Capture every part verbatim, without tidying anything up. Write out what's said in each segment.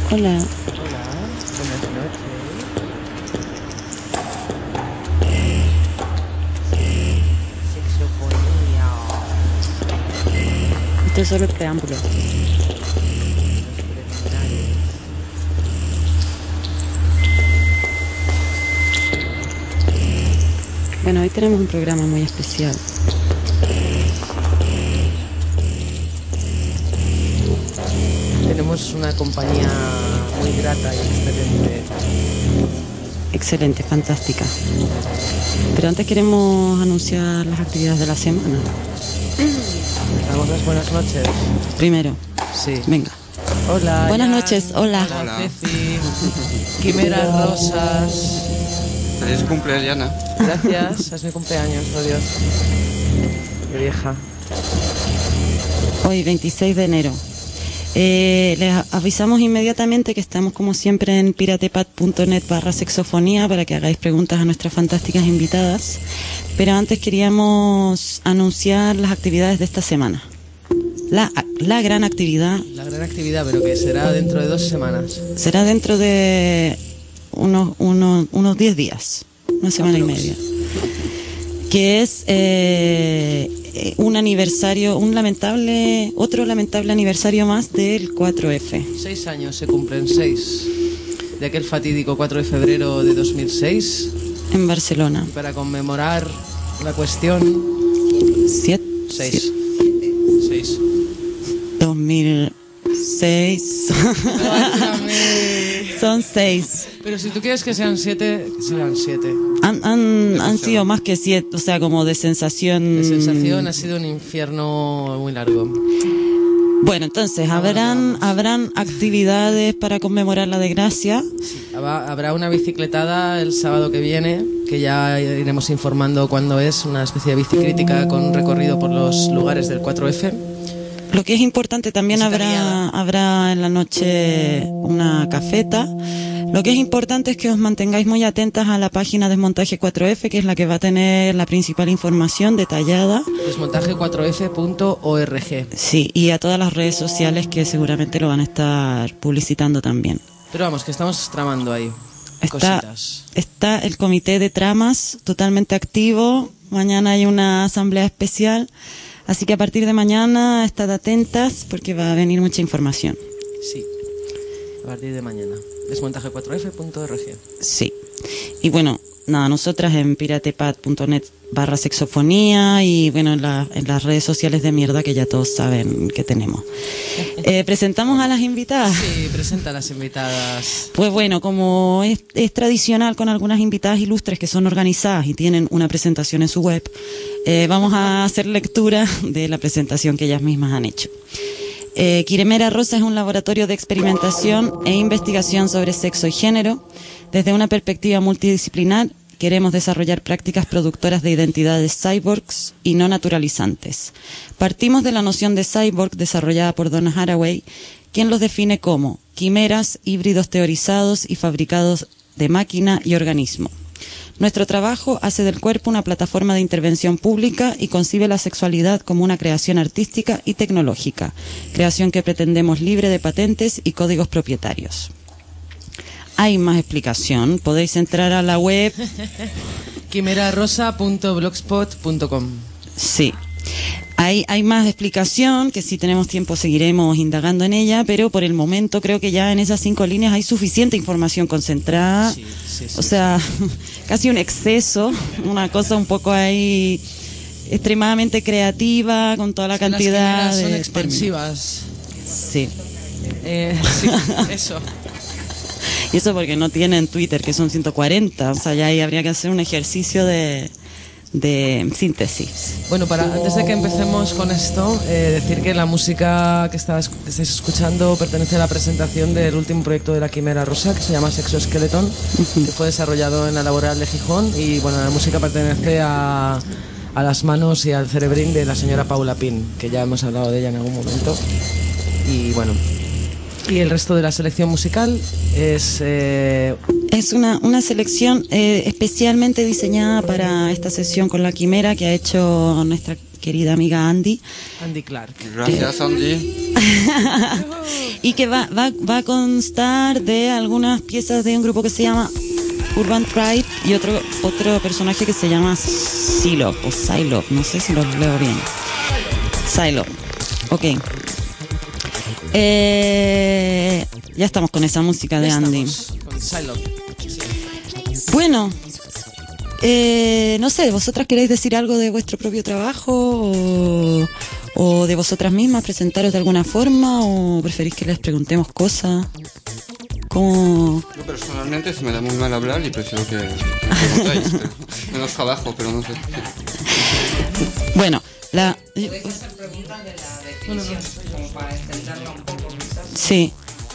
Hola. Hola, buenas noches. Sexofonía. Esto es solo el preámbulo. Bueno, hoy tenemos un programa muy especial. Tenemos una compañía muy grata y excelente. Excelente, fantástica. Pero antes queremos anunciar las actividades de la semana. Damos las buenas noches. Primero. Sí. Venga. Hola. Buenas Jan. noches, hola. Hola, Ceci. Quimeras rosas. Feliz cumpleaños, Diana. Gracias, es mi cumpleaños, oh Dios. Qué vieja. Hoy, veintiséis de enero. Eh, les avisamos inmediatamente que estamos como siempre en piratepad punto net barra sexofonía para que hagáis preguntas a nuestras fantásticas invitadas. Pero antes queríamos anunciar las actividades de esta semana. La, la gran actividad. La gran actividad, pero que será dentro de dos semanas. Será dentro de unos unos unos diez días, una semana y media. Que es eh, un aniversario, un lamentable, otro lamentable aniversario más del cuatro efe. Seis años se cumplen, seis. De aquel fatídico cuatro de febrero de dos mil seis. En Barcelona. Y para conmemorar la cuestión... Siete. Seis. Seis. dos mil seis. Son seis. Pero si tú quieres que sean siete, que sean siete. Han, han, han sido más que siete, o sea, como de sensación... De sensación ha sido un infierno muy largo. Bueno, entonces, habrán, habrán actividades para conmemorar la desgracia. Sí, habrá una bicicletada el sábado que viene, que ya iremos informando cuándo es, una especie de bicicrítica con recorrido por los lugares del cuatro efe. Lo que es importante también habrá, habrá en la noche una cafeta. Lo que es importante es que os mantengáis muy atentas a la página Desmontaje cuatro efe, que es la que va a tener la principal información detallada. desmontaje cuatro efe punto org. Sí, y a todas las redes sociales que seguramente lo van a estar publicitando también. Pero vamos, que estamos tramando ahí está, cositas. Está el comité de tramas totalmente activo. Mañana hay una asamblea especial. Así que a partir de mañana estad atentas porque va a venir mucha información. Sí, a partir de mañana. desmontaje cuatro efe punto org. Sí. Y bueno, nada, nosotras en piratepad punto net barra sexofonía y bueno, en, la, en las redes sociales de mierda que ya todos saben que tenemos. Eh, ¿Presentamos a las invitadas? Sí, presenta a las invitadas. Pues bueno, como es, es tradicional con algunas invitadas ilustres que son organizadas y tienen una presentación en su web, eh, vamos a hacer lectura de la presentación que ellas mismas han hecho. Eh, Quimera Rosa es un laboratorio de experimentación e investigación sobre sexo y género. Desde una perspectiva multidisciplinar, queremos desarrollar prácticas productoras de identidades cyborgs y no naturalizantes. Partimos de la noción de cyborg desarrollada por Donna Haraway, quien los define como quimeras, híbridos teorizados y fabricados de máquina y organismo. Nuestro trabajo hace del cuerpo una plataforma de intervención pública y concibe la sexualidad como una creación artística y tecnológica, creación que pretendemos libre de patentes y códigos propietarios. Hay más explicación, podéis entrar a la web quimera rosa punto blogspot punto com. Sí. Hay, hay más explicación, que si tenemos tiempo seguiremos indagando en ella, pero por el momento creo que ya en esas cinco líneas hay suficiente información concentrada. Sí, sí, sí, o sea, casi un exceso, una cosa un poco ahí extremadamente creativa, con toda la Las cantidad quimeras de... son expansivas. Sí. Eh, sí, eso. Y eso porque no tienen Twitter, que son ciento cuarenta, o sea, ya ahí habría que hacer un ejercicio de... de síntesis. Bueno, para antes de que empecemos con esto, eh, decir que la música que, está, que estáis escuchando pertenece a la presentación del último proyecto de la Quimera Rosa, que se llama Sexoskeleton, uh-huh. que fue desarrollado en la Laboral de Gijón, y bueno, la música pertenece a, a las manos y al cerebrín de la señora Paula Pin, que ya hemos hablado de ella en algún momento. Y bueno, y el resto de la selección musical es... Eh, Es una, una selección eh, especialmente diseñada para esta sesión con la Quimera que ha hecho nuestra querida amiga Andy. Andy Clark. Gracias, Andy. Y que va, va, va a constar de algunas piezas de un grupo que se llama Urban Tribe y otro otro personaje que se llama Silo o Silo, no sé si lo leo bien. Silo, ok. Eh, ya estamos con esa música de Andy. Con Silo. Bueno, eh, no sé, ¿vosotras queréis decir algo de vuestro propio trabajo o, o de vosotras mismas, presentaros de alguna forma o preferís que les preguntemos cosas? ¿Cómo? Yo personalmente se me da muy mal hablar y prefiero que, que me preguntáis, pero menos trabajo, pero no sé. Bueno, la... Podéis hacer preguntas de la definición, como para extenderla un poco, quizás. Sí.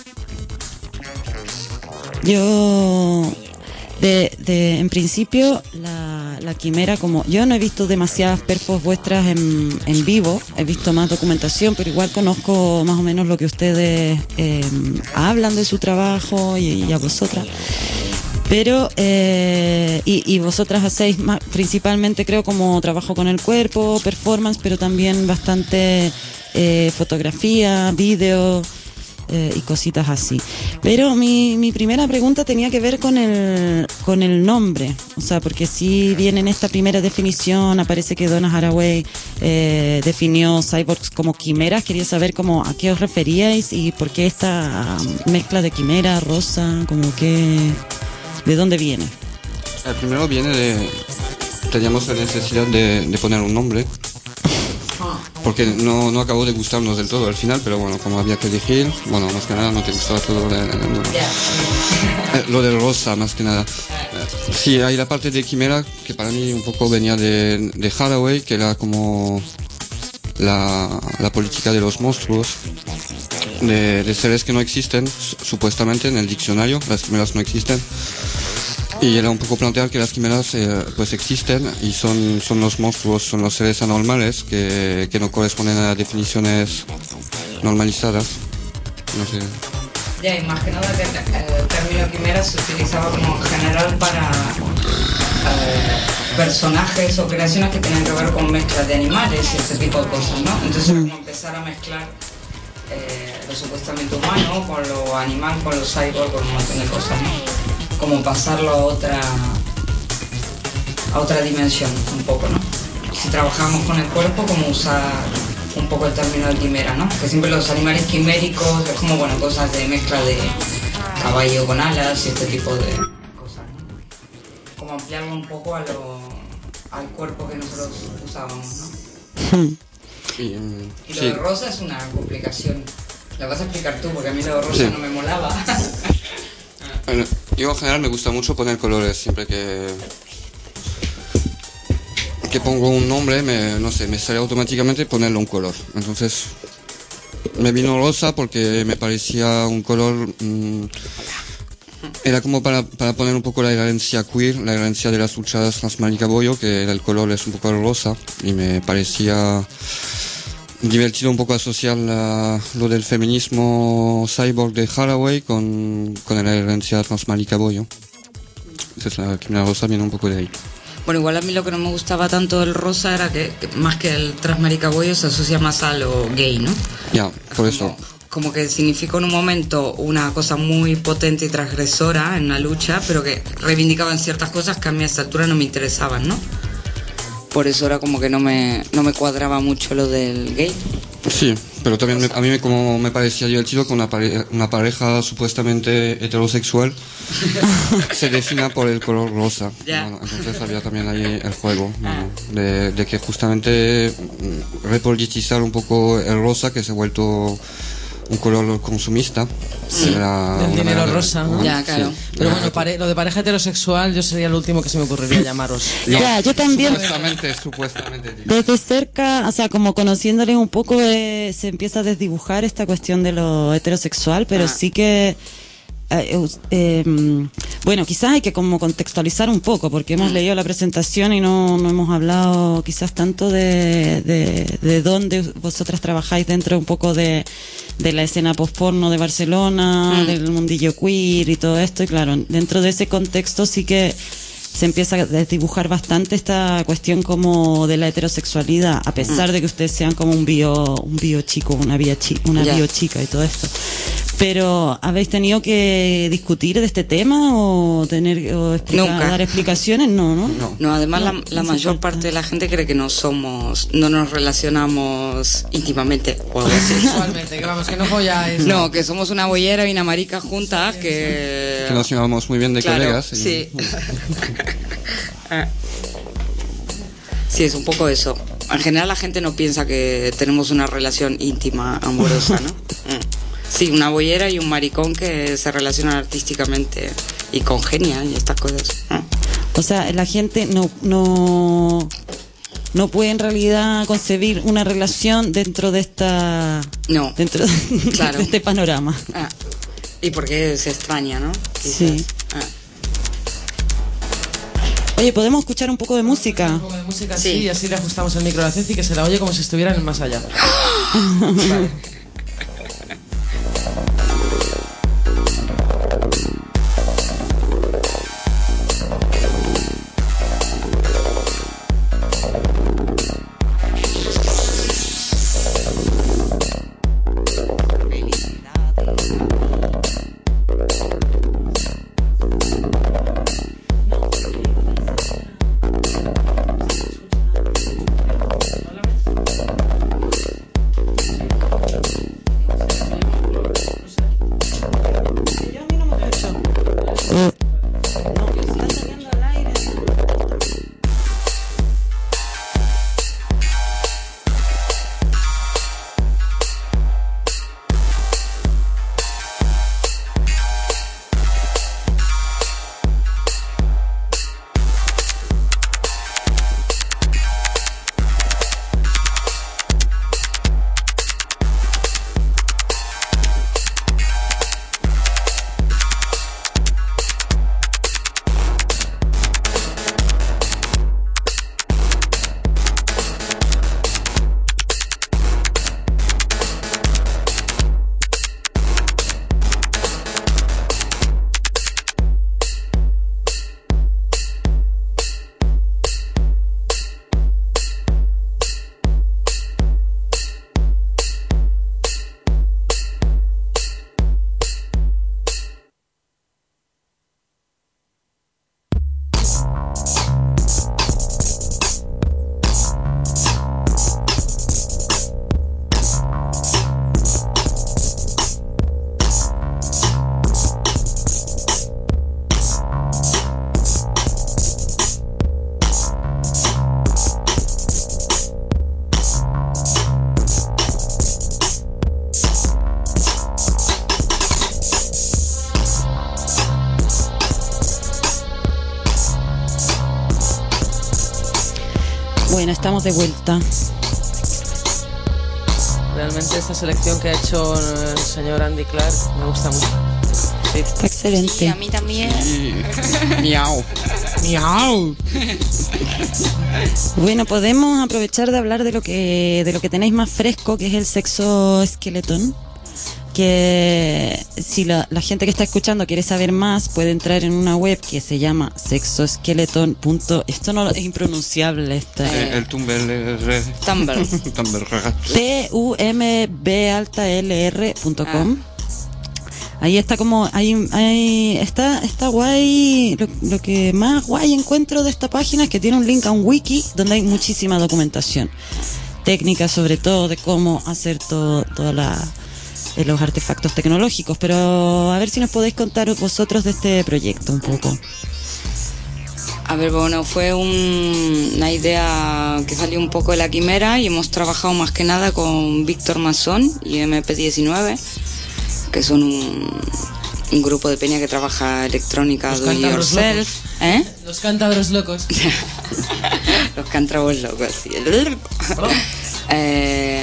Yo... De, de, en principio, la, la Quimera, como yo no he visto demasiadas perfos vuestras en, en vivo, he visto más documentación, pero igual conozco más o menos lo que ustedes eh, hablan de su trabajo y, y a vosotras. Pero, eh, y, y vosotras hacéis más, principalmente creo como trabajo con el cuerpo, performance, pero también bastante eh, fotografía, vídeo. Eh, y cositas así. Pero mi, mi primera pregunta tenía que ver con el con el nombre, o sea, porque si bien en esta primera definición aparece que Donna Haraway eh, definió cyborgs como quimeras, quería saber cómo a qué os referíais y por qué esta mezcla de quimera, rosa, como que de dónde viene. El primero viene de... Teníamos la necesidad de, de poner un nombre, porque no, no acabó de gustarnos del todo al final, pero bueno, como había que elegir, bueno, más que nada no te gustaba todo lo, de, eh, lo del rosa, más que nada. Eh, sí, hay la parte de Quimera, que para mí un poco venía de, de Haraway, que era como la, la política de los monstruos, de, de seres que no existen, supuestamente en el diccionario, las quimeras no existen. Y era un poco plantear que las quimeras eh, pues existen y son, son los monstruos, son los seres anormales que, que no corresponden a definiciones normalizadas. No sé. Ya, y más que nada que el término quimera se utilizaba como en general para eh, personajes o creaciones que tenían que ver con mezcla de animales y ese tipo de cosas, ¿no? Entonces era como empezar a mezclar eh, lo supuestamente humano con lo animal, con lo cyborg, con un montón de cosas, ¿no? Como pasarlo a otra a otra dimensión un poco, ¿no? Si trabajamos con el cuerpo, como usar un poco el término de quimera, ¿no? Que siempre los animales quiméricos es como, bueno, cosas de mezcla de caballo con alas y este tipo de cosas, ¿no? Como ampliarlo un poco a lo, al cuerpo que nosotros usábamos, ¿no? Y, um, Y lo sí. de rosa es una complicación. La vas a explicar tú, porque a mí lo de rosa Sí. no me molaba. Bueno, yo en general me gusta mucho poner colores, siempre que que pongo un nombre, me, no sé, me sale automáticamente ponerle un color. Entonces me vino rosa porque me parecía un color, mmm, era como para, para poner un poco la herencia queer, la herencia de las luchas transmaricaboyo, que el color es un poco rosa y me parecía divertido un poco asociar la, lo del feminismo cyborg de Haraway con, con la herencia transmaricaboyo. Entonces la quimera rosa viene un poco de ahí. Bueno, igual a mí lo que no me gustaba tanto del rosa era que, que más que el transmaricaboyo se asocia más a lo gay, ¿no? Ya, por como, eso. Como que significó en un momento una cosa muy potente y transgresora en la lucha, pero que reivindicaban ciertas cosas que a mí a esa altura no me interesaban, ¿no? Por eso era como que no me, no me cuadraba mucho lo del gay. Sí, pero también me, a mí me, como me parecía divertido que una, pare, una pareja supuestamente heterosexual se defina por el color rosa. Yeah. Bueno, entonces había también ahí el juego, ¿no? de, de que justamente repolitizar un poco el rosa, que se ha vuelto un color consumista. Sí, Era del una dinero manera- rosa, ¿no? Ya, claro. Sí. Pero bueno, pare- lo de pareja heterosexual yo sería el último que se me ocurriría llamaros. No, Ya, yo también. Supuestamente, supuestamente. digo. Desde cerca, o sea, como conociéndoles un poco, eh, se empieza a desdibujar esta cuestión de lo heterosexual, pero Ah. sí que eh, eh, bueno, quizás hay que como contextualizar un poco, porque hemos leído la presentación y no, no hemos hablado quizás tanto de, de, de dónde vosotras trabajáis dentro un poco de, de la escena post-porno de Barcelona, mm. del mundillo queer y todo esto, y claro, dentro de ese contexto sí que se empieza a desdibujar bastante esta cuestión como de la heterosexualidad, a pesar mm. de que ustedes sean como un bio, un bio chico, una bio chica, una yeah. bio chica y todo esto. Pero, ¿habéis tenido que discutir de este tema o tener o explicar, dar explicaciones? No, ¿no? No, no además no, la, la no mayor parte de la gente cree que no somos, no nos relacionamos íntimamente o algo así. Sexualmente, que vamos, que no folláis. No, que somos una bollera y una marica juntas, sí, que... Que nos llevamos muy bien de claro, colegas. Y... Sí. Sí, es un poco eso. En general la gente no piensa que tenemos una relación íntima, amorosa, ¿no? Sí, una bollera y un maricón que se relacionan artísticamente y congenian y estas cosas. O sea, la gente no no no puede en realidad concebir una relación dentro de esta no dentro de, claro. de este panorama. Ah. Y porque se extraña, ¿no? Quizás. Sí. Ah. Oye, ¿podemos escuchar un poco de música? Un poco de música, sí, sí, y así le ajustamos el micro a la Ceci que se la oye como si estuviera en el más allá. Vale. Bueno, estamos de vuelta. Realmente esta selección que ha hecho el señor Andy Clark me gusta mucho. Sí. Está excelente. Sí, a mí también. Sí. Miau. Miau. Bueno, podemos aprovechar de hablar de lo que de lo que tenéis más fresco, que es el Sexo Skeleton. Que si la, la gente que está escuchando quiere saber más, puede entrar en una web que se llama sexoskeleton. Esto no es impronunciable. Esta, eh, el Tumblr. Tumblr. Tumblr. T U M B alta L R punto com. Ah. Ahí está como, ahí, ahí está, está guay. Lo, lo que más guay encuentro de esta página es que tiene un link a un wiki donde hay muchísima documentación técnica, sobre todo de cómo hacer todo, toda la de los artefactos tecnológicos, pero a ver si nos podéis contar vosotros de este proyecto un poco. A ver, bueno, fue un, una idea que salió un poco de la quimera y hemos trabajado más que nada con Víctor Masón y M P diecinueve, que son un, un grupo de peña que trabaja electrónica Los do it yourself. ¿Eh? Los cántabros locos. Los cántabros locos, sí. eh,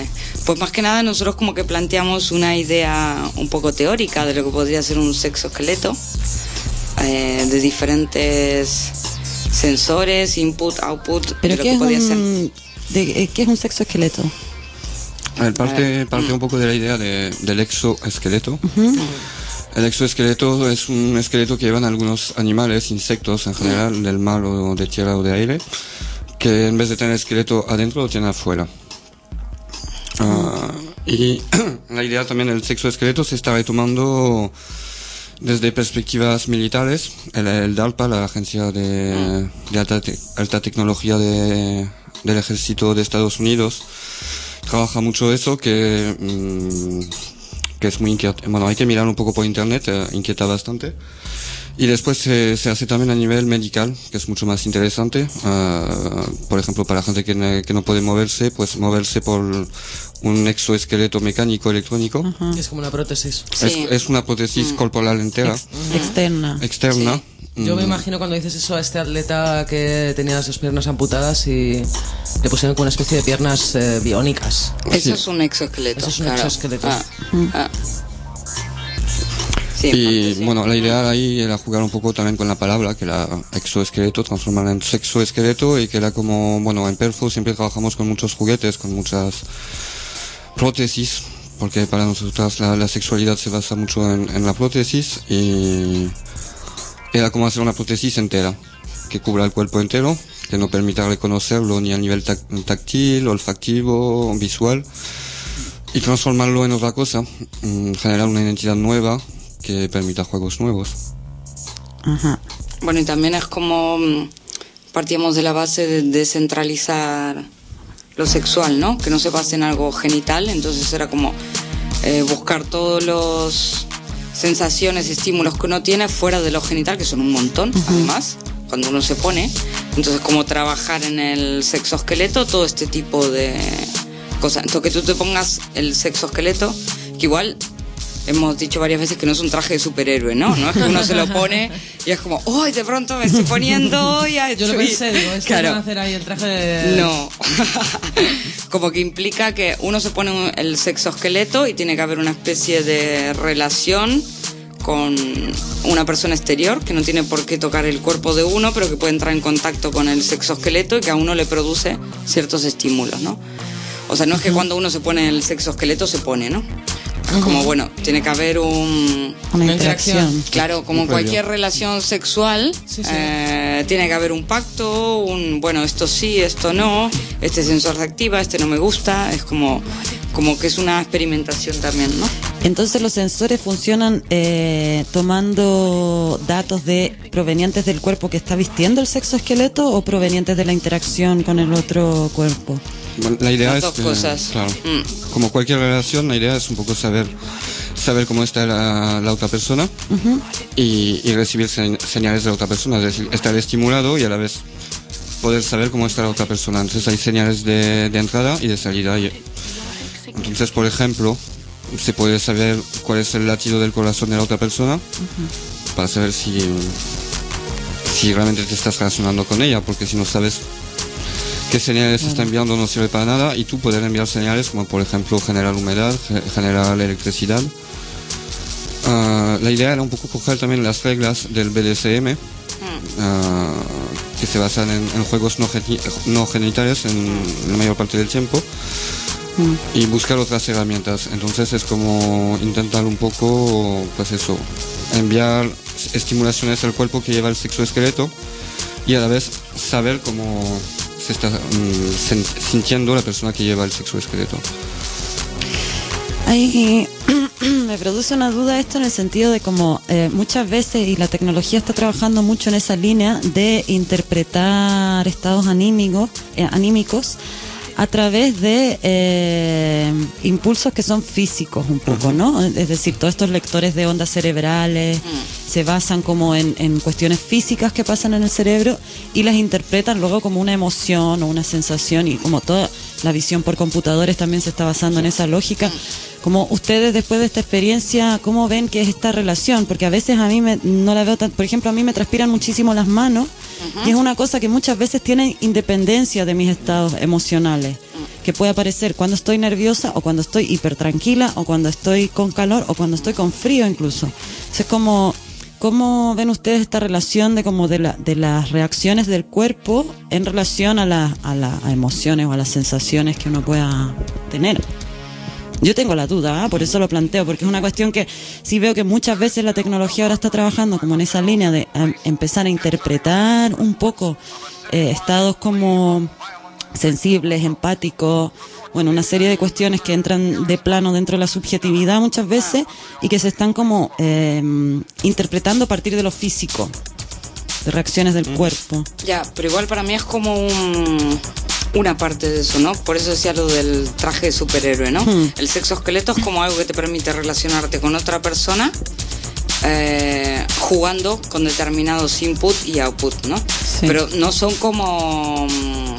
Pues más que nada nosotros como que planteamos una idea un poco teórica de lo que podría ser un sexoesqueleto, eh, de diferentes sensores, input, output, ¿Pero de lo qué que es, podría ser. un, de, eh, ¿qué es un sexoesqueleto? A ver, parte, parte un poco de la idea de, del exoesqueleto. Uh-huh. El exoesqueleto es un esqueleto que llevan algunos animales, insectos en general, del mar o de tierra o de aire, que en vez de tener el esqueleto adentro lo tienen afuera. Uh, y la idea también del sexoesqueleto se está retomando desde perspectivas militares. El, el DARPA, la agencia de, de alta, te, alta tecnología de, del ejército de Estados Unidos, trabaja mucho eso, que, mmm, que es muy inquietante. Bueno, hay que mirar un poco por internet, eh, inquieta bastante. Y después se, se hace también a nivel medical, que es mucho más interesante. Uh, por ejemplo, para gente que, que no puede moverse, pues moverse por un exoesqueleto mecánico electrónico. Uh-huh. Es como una prótesis. Es, sí. es una prótesis mm. corporal entera. Ex- uh-huh. Externa. Externa. Sí. Yo me imagino cuando dices eso a este atleta que tenía las dos piernas amputadas y le pusieron como una especie de piernas eh, biónicas. Eso sí. es un exoesqueleto. Eso es un claro. exoesqueleto. Ah. Mm. Ah. Sí, y sí. bueno, la idea ahí era jugar un poco también con la palabra, que era exoesqueleto, transformarla en sexoesqueleto, y que era como, bueno, en Perfo siempre trabajamos con muchos juguetes, con muchas prótesis, porque para nosotros la, la sexualidad se basa mucho en, en la prótesis, y era como hacer una prótesis entera, que cubra el cuerpo entero, que no permita reconocerlo ni a nivel tac- táctil, olfactivo, visual, y transformarlo en otra cosa, generar una identidad nueva que permita juegos nuevos. Ajá. Bueno, y también es como partíamos de la base de descentralizar lo sexual, ¿no? Que no se base en algo genital, entonces era como eh, buscar todos los sensaciones, estímulos que uno tiene fuera de lo genital, que son un montón, uh-huh. además, cuando uno se pone. Entonces, como trabajar en el sexoesqueleto, todo este tipo de cosas. Entonces, que tú te pongas el sexoesqueleto, que igual hemos dicho varias veces que no es un traje de superhéroe, ¿no? No es que uno se lo pone y es como, ¡ay, de pronto me estoy poniendo! Ya Yo lo pensé, digo, ¿esto claro. van a hacer ahí el traje de...? No. Como que implica que uno se pone el sexoesqueleto y tiene que haber una especie de relación con una persona exterior que no tiene por qué tocar el cuerpo de uno, pero que puede entrar en contacto con el sexoesqueleto y que a uno le produce ciertos estímulos, ¿no? O sea, no es que cuando uno se pone el sexoesqueleto se pone, ¿no? Como, bueno, tiene que haber un... Una interacción. Claro, como en cualquier relación sexual, sí, sí. Eh, tiene que haber un pacto, un, bueno, esto sí, esto no, este sensor se activa, este no me gusta, es como, como que es una experimentación también, ¿no? Entonces los sensores funcionan eh, tomando datos de provenientes del cuerpo que está vistiendo el sexoesqueleto o provenientes de la interacción con el otro cuerpo. Bueno, la idea Las es dos que, cosas. Claro, mm. como cualquier relación, la idea es un poco saber saber cómo está la, la otra persona uh-huh. y, y recibir se, señales de la otra persona, es decir, estar estimulado y a la vez poder saber cómo está la otra persona. Entonces hay señales de, de entrada y de salida. Y, entonces, por ejemplo, se puede saber cuál es el latido del corazón de la otra persona uh-huh. para saber si, si realmente te estás relacionando con ella, porque si no sabes qué señales se está enviando no sirve para nada, y tú poder enviar señales como por ejemplo generar humedad, generar electricidad. Uh, la idea era un poco coger también las reglas del B D S M, uh, que se basan en, en juegos no, geni- no genitales en la mayor parte del tiempo, mm. y buscar otras herramientas. Entonces es como intentar un poco, pues eso, enviar estimulaciones al cuerpo que lleva el sexoesqueleto y a la vez saber cómo se está um, sintiendo la persona que lleva el sexoesqueleto. Ahí me produce una duda esto en el sentido de como eh, muchas veces, y la tecnología está trabajando mucho en esa línea de interpretar estados anímicos, eh, anímicos a través de eh, impulsos que son físicos un poco, ¿no? Es decir, todos estos lectores de ondas cerebrales mm. se basan como en, en cuestiones físicas que pasan en el cerebro y las interpretan luego como una emoción o una sensación, y como toda la visión por computadores también se está basando en esa lógica. Como ustedes después de esta experiencia, ¿cómo ven que es esta relación? Porque a veces a mí me, no la veo tan, por ejemplo, a mí me transpiran muchísimo las manos uh-huh. y es una cosa que muchas veces tiene independencia de mis estados emocionales, que puede aparecer cuando estoy nerviosa o cuando estoy hiper tranquila o cuando estoy con calor o cuando estoy con frío incluso. Entonces, como, ¿cómo ven ustedes esta relación de como de, la, de las reacciones del cuerpo en relación a, la, a las emociones o a las sensaciones que uno pueda tener? Yo tengo la duda, ¿eh? Por eso lo planteo, porque es una cuestión que sí veo que muchas veces la tecnología ahora está trabajando como en esa línea de um, empezar a interpretar un poco eh, estados como sensibles, empáticos, bueno, una serie de cuestiones que entran de plano dentro de la subjetividad muchas veces y que se están como eh, interpretando a partir de lo físico, de reacciones del cuerpo. Ya, pero igual para mí es como un... una parte de eso, ¿no? Por eso decía lo del traje de superhéroe, ¿no? Hmm. El sexoesqueleto es como algo que te permite relacionarte con otra persona eh, jugando con determinados input y output, ¿no? Sí. Pero no son como...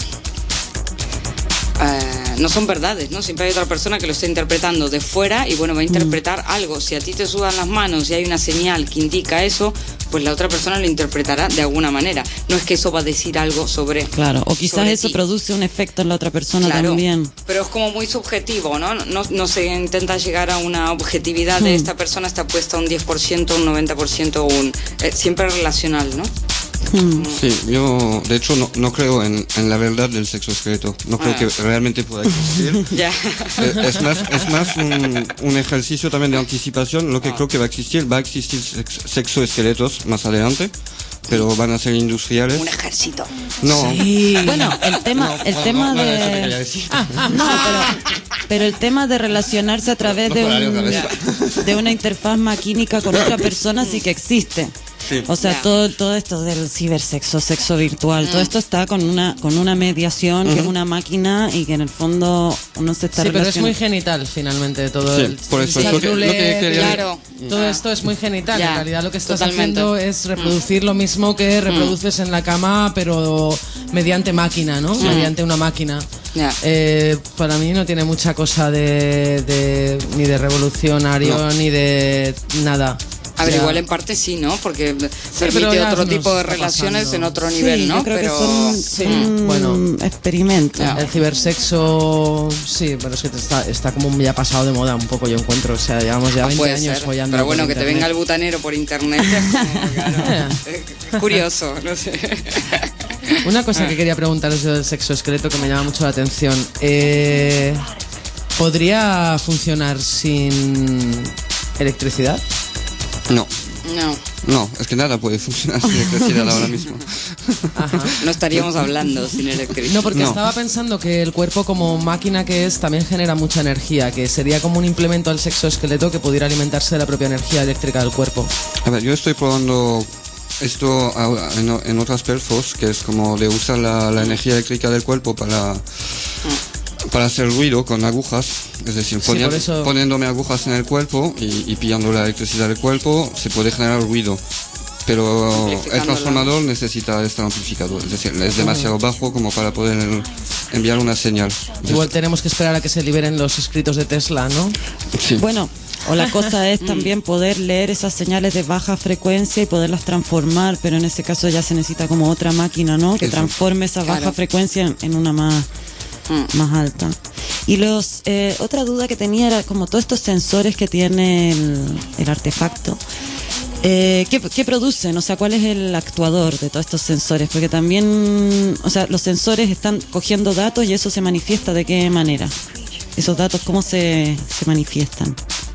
Eh, no son verdades, ¿no? Siempre hay otra persona que lo está interpretando de fuera y bueno, va a interpretar mm. algo. Si a ti te sudan las manos y hay una señal que indica eso, pues la otra persona lo interpretará de alguna manera. No es que eso va a decir algo sobre... Claro, o quizás eso ti. produce un efecto en la otra persona claro, también. Pero es como muy subjetivo, ¿no? No, no se intenta llegar a una objetividad mm. de esta persona está puesta un diez por ciento, un noventa por ciento, un, eh, siempre relacional, ¿no? Sí, yo de hecho no, no creo en, en la verdad del sexoesqueleto. No creo ah. que realmente pueda existir. Ya. Es más, es más un, un ejercicio también de anticipación. Lo que ah. creo que va a existir, va a existir sex, sexoesqueletos más adelante, pero van a ser industriales. Un ejército. No. Sí. Bueno, el tema, el no, tema no, de... No, no, pero, pero el tema de relacionarse a través no, no de, un, de una interfaz maquínica con otra persona sí que existe. Sí. O sea, yeah. todo todo esto del cibersexo, sexo virtual, mm. todo esto está con una con una mediación, uh-huh. que es una máquina y que en el fondo uno se está sí, relacionando. Pero es muy genital finalmente todo sí, el por eso, el, el, el, lo que quería... claro. Todo ah. esto es muy genital, yeah. en realidad lo que estás Totalmente. haciendo es reproducir lo mismo que reproduces mm. en la cama, pero mediante máquina, ¿no? Mm. Mediante una máquina. Yeah. Eh, para mí no tiene mucha cosa de, de ni de revolucionario no. ni de nada. A ver, igual en parte sí, ¿no? Porque sí, permite otro tipo de relaciones pasando. En otro nivel, sí, ¿no? Yo creo pero que son, sí, son bueno, experimentos. Yeah. El cibersexo, sí, pero es que está, está como ya pasado de moda un poco, yo encuentro. O sea, llevamos ya veinte años follando. Pero bueno, que internet. te venga el butanero por internet es como, claro, es curioso, no sé. Una cosa que quería preguntaros del sexoesqueleto que me llama mucho la atención. Eh, ¿Podría funcionar sin electricidad? No. No. No, es que nada puede funcionar sin electricidad ahora mismo. Ajá. No estaríamos hablando sin electricidad. No, porque no. estaba pensando que el cuerpo como máquina que es también genera mucha energía, que sería como un implemento al sexoesqueleto que pudiera alimentarse de la propia energía eléctrica del cuerpo. A ver, yo estoy probando esto en, en otras perfos, que es como de usar la, la energía eléctrica del cuerpo para... para hacer ruido con agujas, es decir, sí, ponía, eso... poniéndome agujas en el cuerpo y, y pillando la electricidad del cuerpo se puede generar ruido, pero el transformador necesita estar amplificado, es decir, es demasiado bajo como para poder enviar una señal. Igual tenemos que esperar a que se liberen los escritos de Tesla, ¿no? Sí. Bueno, o la cosa es también poder leer esas señales de baja frecuencia y poderlas transformar, pero en ese caso ya se necesita como otra máquina, ¿no? Que Eso. transforme esa baja claro. frecuencia en, en una más... más alta. Y los eh, otra duda que tenía era como todos estos sensores que tiene el, el artefacto, eh, ¿qué, ¿qué producen? O sea, ¿cuál es el actuador de todos estos sensores? Porque también, o sea, los sensores están cogiendo datos y eso se manifiesta ¿de qué manera? Esos datos, ¿cómo se, se manifiestan?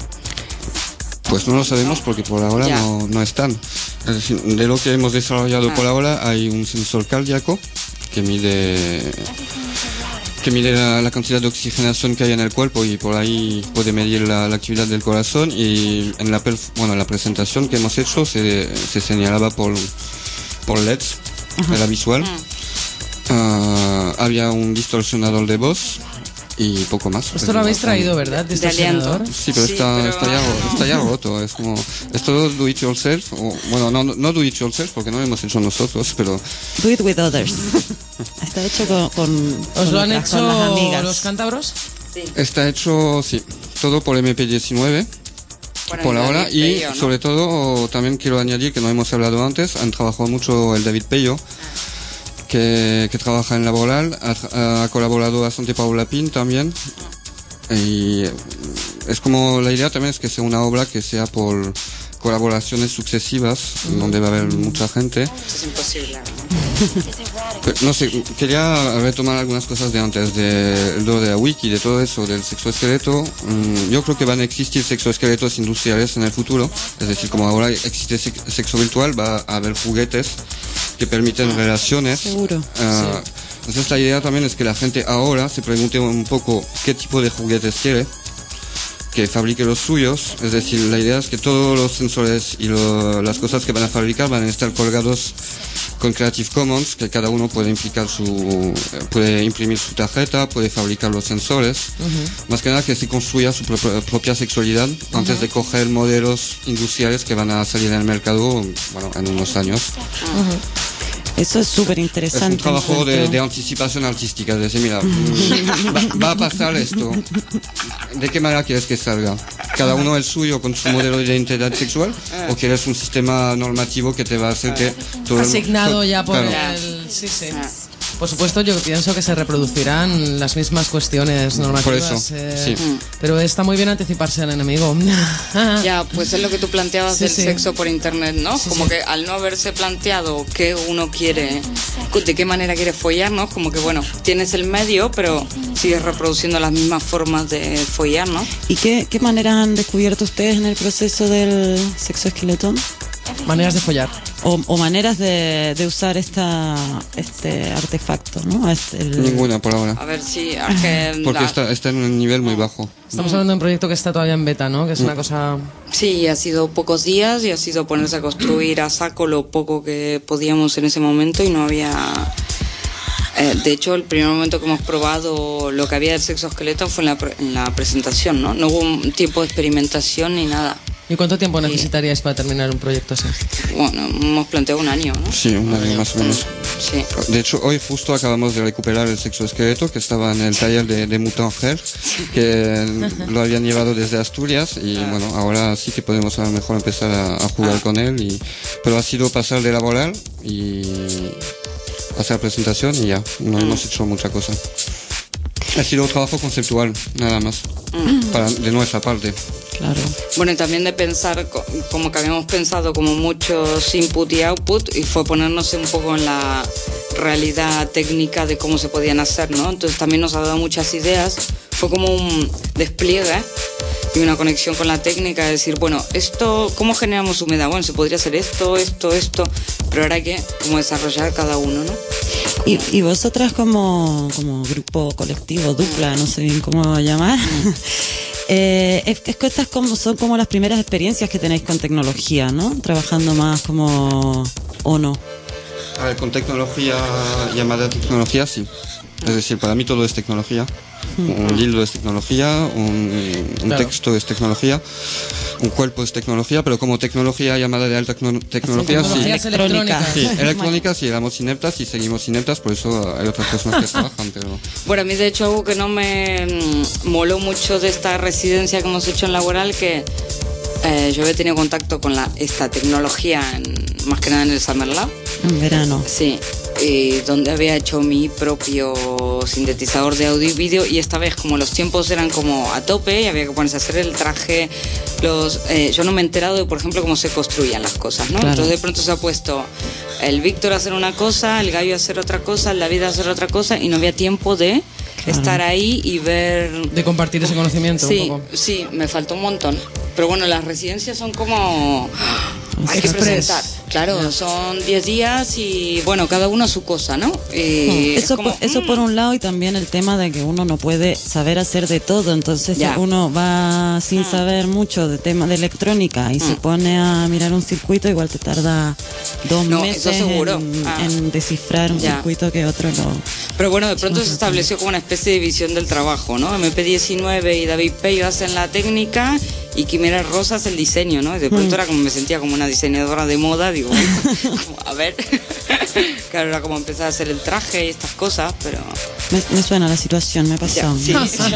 Pues no lo sabemos porque por ahora no, no están. Es decir, de lo que hemos desarrollado ah. por ahora hay un sensor cardíaco que mide... que mide la, la cantidad de oxigenación que hay en el cuerpo y por ahí puede medir la, la actividad del corazón, y en la perf- bueno, la presentación que hemos hecho se, se señalaba por, por L E Ds, uh-huh. era visual. Uh, uh, había un distorsionador de voz y poco más. Esto lo habéis traído, ¿verdad? ¿Distorsionador? Sí, pero, sí, está, pero... Está, ya, está ya roto. Es como, es todo do it yourself. O, bueno, no, no do it yourself porque no lo hemos hecho nosotros, pero... Do it with others. Está hecho con... con ¿Os con lo han otras, hecho con las amigas. los cántabros? Sí. Está hecho, sí, todo por M P diecinueve. Bueno, por ahora, y Pello, ¿no? sobre todo también quiero añadir que no hemos hablado antes, han trabajado mucho el David Pello, que, que trabaja en Laboral, ha, ha colaborado bastante Paula Pin también. Y es como, la idea también es que sea una obra que sea por colaboraciones sucesivas, mm. donde va a haber mucha gente. Es imposible. No sé, quería retomar algunas cosas de antes, de, de la wiki, de todo eso, del sexoesqueleto. Yo creo que van a existir sexoesqueletos industriales en el futuro, es decir, como ahora existe sexo virtual, va a haber juguetes que permiten relaciones. Seguro. Uh, sí. Entonces la idea también es que la gente ahora se pregunte un poco qué tipo de juguetes quiere, que fabrique los suyos. Es decir, la idea es que todos los sensores y lo, las cosas que van a fabricar van a estar colgados con Creative Commons, que cada uno puede implicar su, puede imprimir su tarjeta, puede fabricar los sensores. Uh-huh. Más que nada que se construya su propia, propia sexualidad uh-huh. antes de coger modelos industriales que van a salir en el mercado, bueno, en unos años. Uh-huh. Eso es súper interesante. Es un trabajo de, de anticipación artística, es decir, mira, va, va a pasar esto. ¿De qué manera quieres que salga? ¿Cada uno el suyo con su modelo de identidad sexual? ¿O quieres un sistema normativo que te va a hacer que todo asignado el... ya por claro. el... Sí, sí. Por supuesto, yo pienso que se reproducirán las mismas cuestiones normativas. Por eso, eh, sí. Pero está muy bien anticiparse al enemigo. Ya, pues es lo que tú planteabas sí, del sí. sexo por internet, ¿no? Sí, como sí. que al no haberse planteado qué uno quiere, de qué manera quiere follar, ¿no? Como que, bueno, tienes el medio, pero sigues reproduciendo las mismas formas de follar, ¿no? ¿Y qué, qué maneras han descubierto ustedes en el proceso del sexoesqueleto? Maneras de follar. O, o maneras de, de usar esta este artefacto, ¿no? Este, el... Ninguna por ahora. A ver si... Es que Porque la... está, está en un nivel muy bajo. Estamos hablando de un proyecto que está todavía en beta, ¿no? Que es una cosa... Sí, ha sido pocos días y ha sido ponerse a construir a saco lo poco que podíamos en ese momento y no había... Eh, de hecho, el primer momento que hemos probado lo que había del sexoesqueleto fue en la, pre- en la presentación, ¿no? No hubo un tiempo de experimentación ni nada. ¿Y cuánto tiempo necesitaríais para terminar un proyecto así? Bueno, hemos planteado un año, ¿no? Sí, un año más o menos. Sí. De hecho, hoy justo acabamos de recuperar el sexoesqueleto que estaba en el taller de, de Mutant Hair, que lo habían llevado desde Asturias y ah. bueno, ahora sí que podemos a lo mejor empezar a, a jugar ah. con él. Y, pero ha sido pasar de laboral y hacer presentación y ya, no mm. hemos hecho mucha cosa. Ha sido un trabajo conceptual, nada más, mm. para, de nuestra parte. Claro. Bueno, y también de pensar, como que habíamos pensado como muchos input y output, y fue ponernos un poco en la realidad técnica de cómo se podían hacer, ¿no? Entonces también nos ha dado muchas ideas, fue como un despliegue y una conexión con la técnica, de decir, bueno, esto, ¿cómo generamos humedad? Bueno, se podría hacer esto, esto, esto, pero ahora hay que como desarrollar cada uno, ¿no? Y, y vosotras como, como grupo colectivo, dupla, no sé bien cómo llamar, eh, es, es que estas como, son como las primeras experiencias que tenéis con tecnología, ¿no? Trabajando más como, ¿o no? A ver, con tecnología, llamada tecnología, sí. Es decir, para mí todo es tecnología. Un dildo es tecnología, un, un claro. texto es tecnología, un cuerpo es tecnología, pero como tecnología llamada de alta tecnología, sí. Electrónica. Sí, electrónica, sí, éramos ineptas y seguimos ineptas, por eso hay otras personas que trabajan, pero... Bueno, a mí de hecho algo que no me moló mucho de esta residencia que hemos hecho en Laboral, que eh, yo había tenido contacto con la, esta tecnología, en, más que nada en el Summer Lab. En verano. Sí. Y donde había hecho mi propio sintetizador de audio y vídeo, y esta vez como los tiempos eran como a tope y había que ponerse a hacer el traje, los eh, yo no me he enterado de, por ejemplo, cómo se construían las cosas, ¿no? Claro. Entonces de pronto se ha puesto el Víctor a hacer una cosa, el Gallo a hacer otra cosa, el David a hacer otra cosa, y no había tiempo de claro. estar ahí y ver... De compartir ese conocimiento sí, un poco. Sí, me faltó un montón. Pero bueno, las residencias son como... Hay que presentar. Claro, son diez días y bueno, cada uno a su cosa, ¿no? Y eso, como, por, eso mm. por un lado, y también el tema de que uno no puede saber hacer de todo, entonces ya. uno va sin mm. saber mucho de tema de electrónica y mm. se pone a mirar un circuito, igual te tarda dos no, meses en, ah. en descifrar un ya. circuito que otro no. Pero bueno, de pronto no se estableció como una especie de división del trabajo, ¿no? M P diecinueve y David Peyo hacen la técnica y Quimera Rosas el diseño, ¿no? Y de pronto mm. era como, me sentía como una diseñadora de moda, digo, como, a ver, claro, era como empezar a hacer el traje y estas cosas, pero... Me, me suena la situación, me pasó. Ya, sí, ya.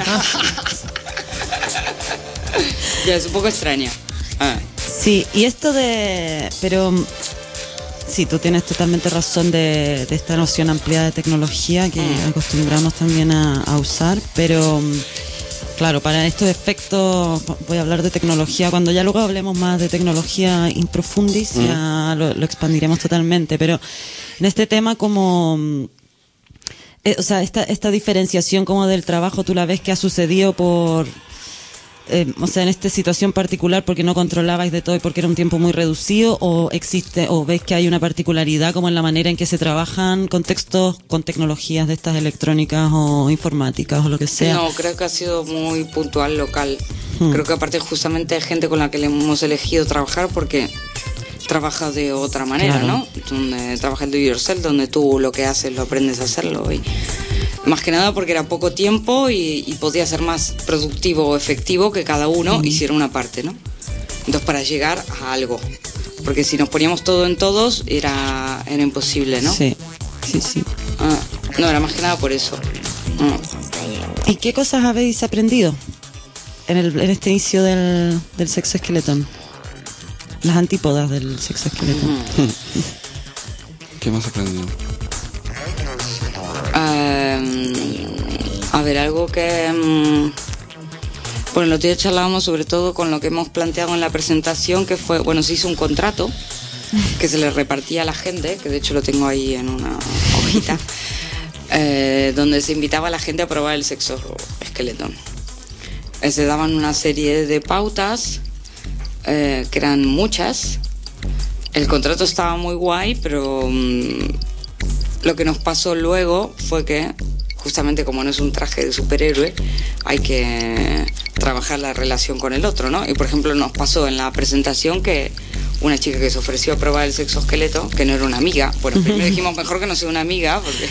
Ya, es un poco extraña. Ah. Sí, y esto de... Pero Sí, tú tienes totalmente razón de, de esta noción ampliada de tecnología que Mm. acostumbramos también a, a usar, pero mm, claro, para estos efectos voy a hablar de tecnología. Cuando ya luego hablemos más de tecnología in profundis, ya lo, lo expandiremos totalmente, pero en este tema como... mm, eh, o sea, esta, esta diferenciación como del trabajo, tú la ves que ha sucedido por... Eh, o sea, en esta situación particular porque no controlabais de todo y porque era un tiempo muy reducido, o existe, o ves que hay una particularidad como en la manera en que se trabajan contextos con tecnologías de estas electrónicas o informáticas o lo que sea. No, creo que ha sido muy puntual, local. Hmm. Creo que aparte justamente hay gente con la que le hemos elegido trabajar porque trabaja de otra manera, Claro. ¿no? Donde trabaja el do it yourself, donde tú lo que haces lo aprendes a hacerlo. Y más que nada porque era poco tiempo y, y podía ser más productivo o efectivo que cada uno hiciera una parte, ¿no? Entonces para llegar a algo. Porque si nos poníamos todo en todos era, era imposible, ¿no? Sí, sí, sí. Ah, no, era más que nada por eso. Ah. ¿Y qué cosas habéis aprendido en, el, en este inicio del, del sexo esqueletón? Las antípodas del sexo esqueletón. ¿Qué más has aprendido? Eh, a ver, algo que... mm, bueno, el otro día charlábamos sobre todo con lo que hemos planteado en la presentación, que fue, bueno, se hizo un contrato que se le repartía a la gente, que de hecho lo tengo ahí en una hojita, eh, donde se invitaba a la gente a probar el sexo esqueletón. Eh, se daban una serie de pautas, eh, que eran muchas. El contrato estaba muy guay, pero mm, lo que nos pasó luego fue que, justamente como no es un traje de superhéroe, hay que trabajar la relación con el otro, ¿no? Y por ejemplo nos pasó en la presentación que una chica que se ofreció a probar el sexo esqueleto, que no era una amiga, bueno, primero dijimos mejor que no sea una amiga, porque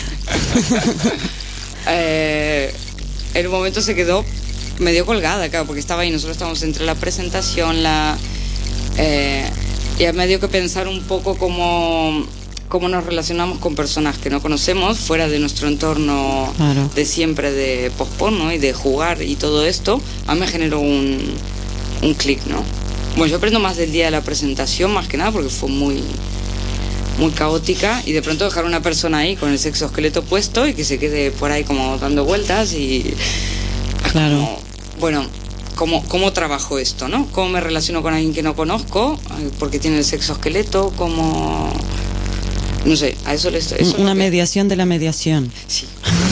eh, en un momento se quedó medio colgada, claro, porque estaba ahí, nosotros estábamos entre la presentación, la eh, y a medio que pensar un poco cómo, cómo nos relacionamos con personas que no conocemos, fuera de nuestro entorno Claro. de siempre de post-porn, ¿no? Y de jugar y todo esto, a mí me generó un, un clic, ¿no? Bueno, yo aprendo más del día de la presentación, más que nada, porque fue muy, muy caótica, y de pronto dejar a una persona ahí con el sexo esqueleto puesto y que se quede por ahí como dando vueltas y... Claro. como, bueno, ¿cómo, ¿cómo trabajo esto, no? ¿Cómo me relaciono con alguien que no conozco eh, porque tiene el sexo esqueleto? ¿Cómo...? No sé, a eso le estoy... eso es Una lo que- mediación de la mediación. Sí.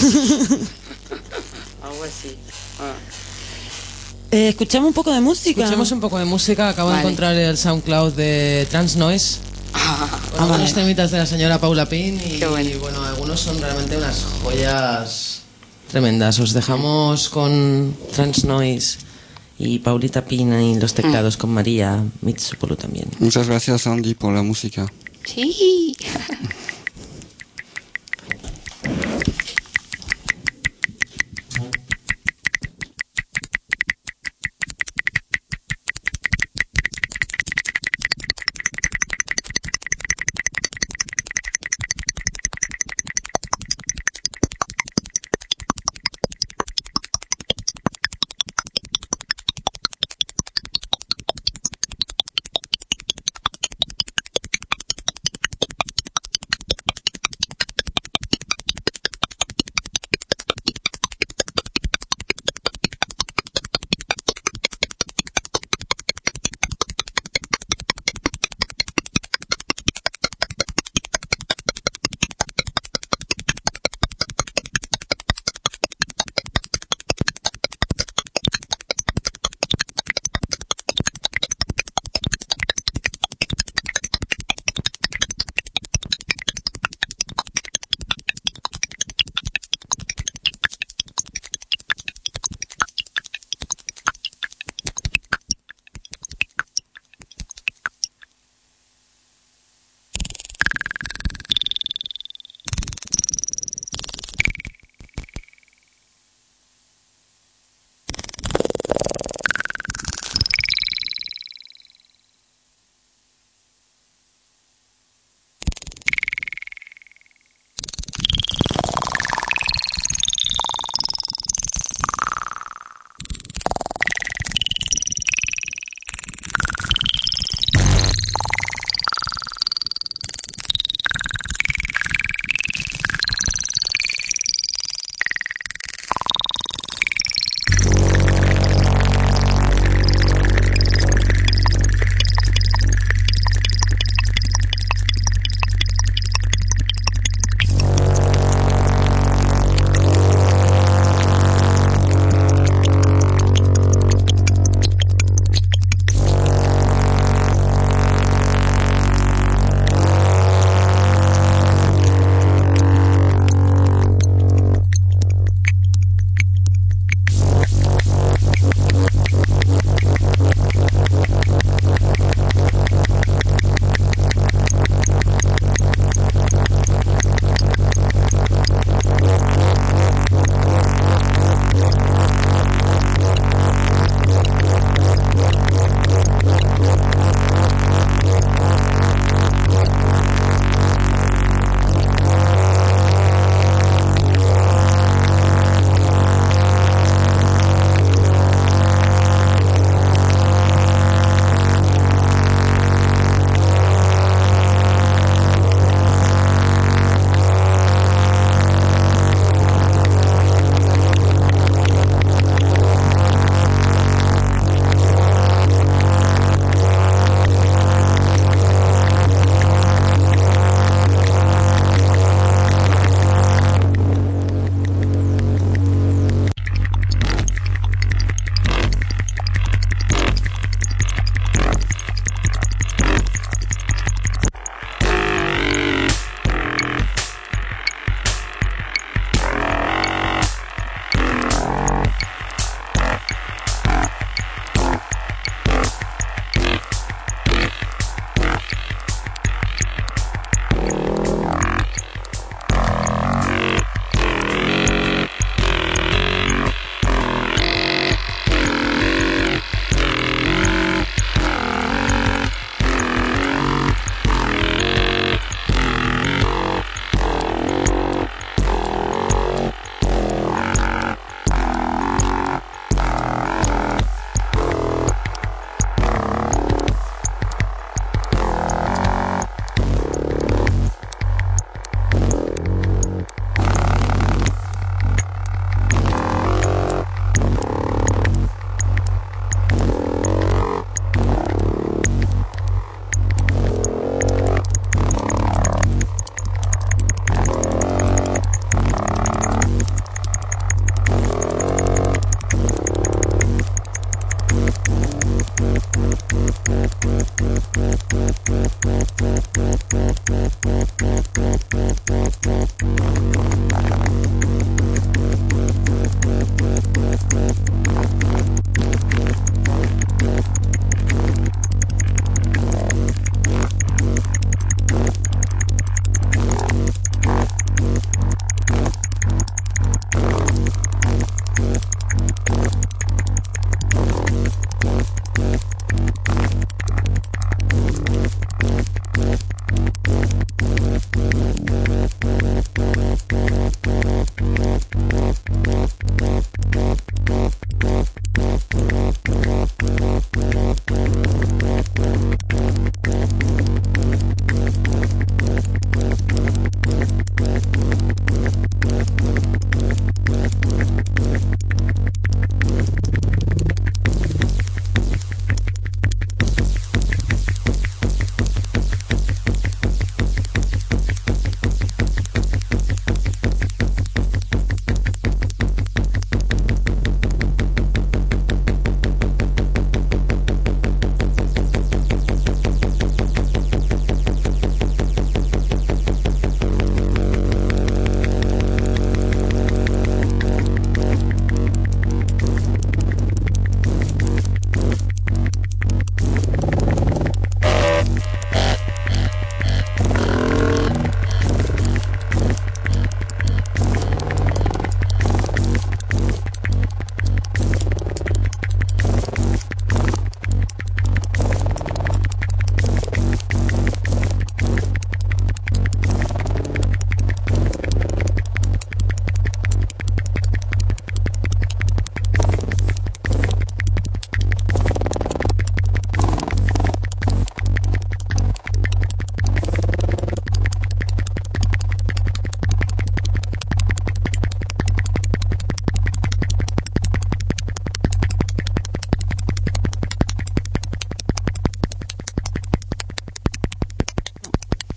Algo así. Ah. Eh, escuchamos un poco de música. Escuchemos un poco de música. Acabo Vale. de encontrar el SoundCloud de Trans Noise. Ah, Con algunos temitas de la señora Paula Pin y, Qué bueno. y, bueno, algunos son realmente unas joyas tremendas. Os dejamos con Trans Noise y Paulita Pin y los teclados con María Mitsupolo también. Muchas gracias, Andy, por la música. sí.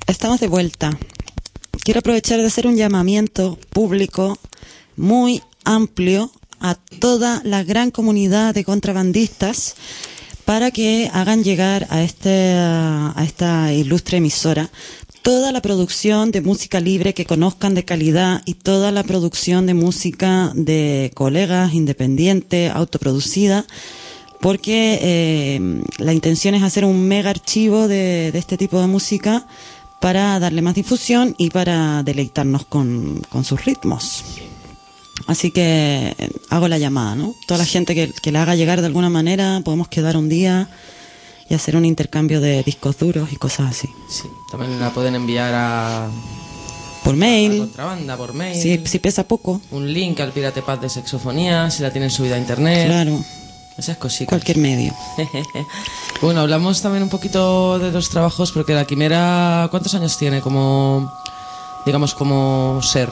Estamos de vuelta. Quiero aprovechar de hacer un llamamiento público muy amplio a toda la gran comunidad de contrabandistas para que hagan llegar a este a esta ilustre emisora toda la producción de música libre que conozcan de calidad y toda la producción de música de colegas, independiente, autoproducida, porque eh, la intención es hacer un mega archivo de, de este tipo de música para darle más difusión y para deleitarnos con, con sus ritmos. Así que eh, hago la llamada, ¿no? Toda la gente que, que la haga llegar de alguna manera, podemos quedar un día y hacer un intercambio de discos duros y cosas así. Sí, también la pueden enviar a... Por mail. A contrabanda, por mail. Si, si pesa poco. Un link al Pirate Pad de Sexofonía, si la tienen subida a internet. Claro. Esas cositas. Cualquier medio. Bueno, hablamos también un poquito de los trabajos, porque la Quimera, ¿cuántos años tiene como, digamos, como ser?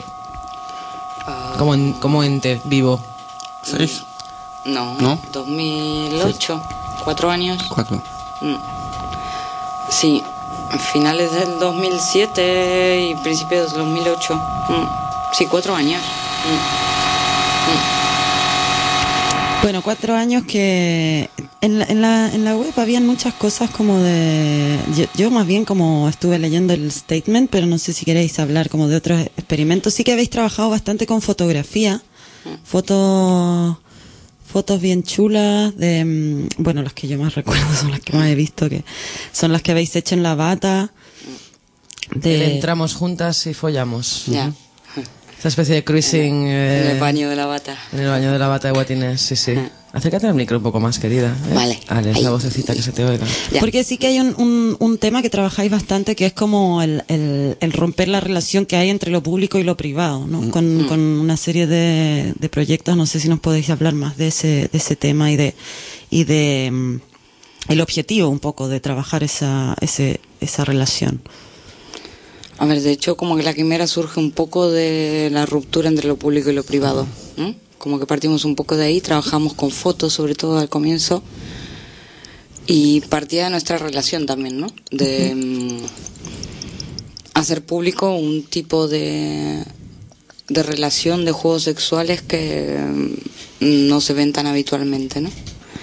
Uh, como, en, como ente vivo. ¿Seis? No, ¿No? dos mil ocho. ¿Seis? ¿Cuatro años? Cuatro. Mm. Sí, finales del dos mil siete y principios del dos mil ocho. Mm. Sí, cuatro años. Mm. Mm. Bueno, cuatro años que en la, en la, en la web habían muchas cosas como de... Yo, yo más bien como estuve leyendo el statement, pero no sé si queréis hablar como de otros experimentos. Sí que habéis trabajado bastante con fotografía, fotos fotos bien chulas, de bueno, las que yo más recuerdo son las que más he visto, que son las que habéis hecho en La Bata. De... Entramos juntas y follamos. Ya. Yeah. Esta especie de cruising... Eh, en el baño de La Bata. En el baño de La Bata de Guatines, sí, sí. Uh-huh. Acércate al micro un poco más, querida. ¿eh? Vale. Vale, es la vocecita que se te oiga. Ya. Porque sí que hay un, un, un tema que trabajáis bastante, que es como el, el, el romper la relación que hay entre lo público y lo privado, ¿no? Uh-huh. Con, con una serie de, de proyectos, no sé si nos podéis hablar más de ese, de ese tema y de... Y de um, el objetivo un poco de trabajar esa, ese, esa relación. A ver, de hecho, como que la Quimera surge un poco de la ruptura entre lo público y lo privado, ¿no? Como que partimos un poco de ahí, trabajamos con fotos, sobre todo al comienzo, y partía de nuestra relación también, ¿no? De um, hacer público un tipo de, de relación, de juegos sexuales que um, no se ven tan habitualmente, ¿no?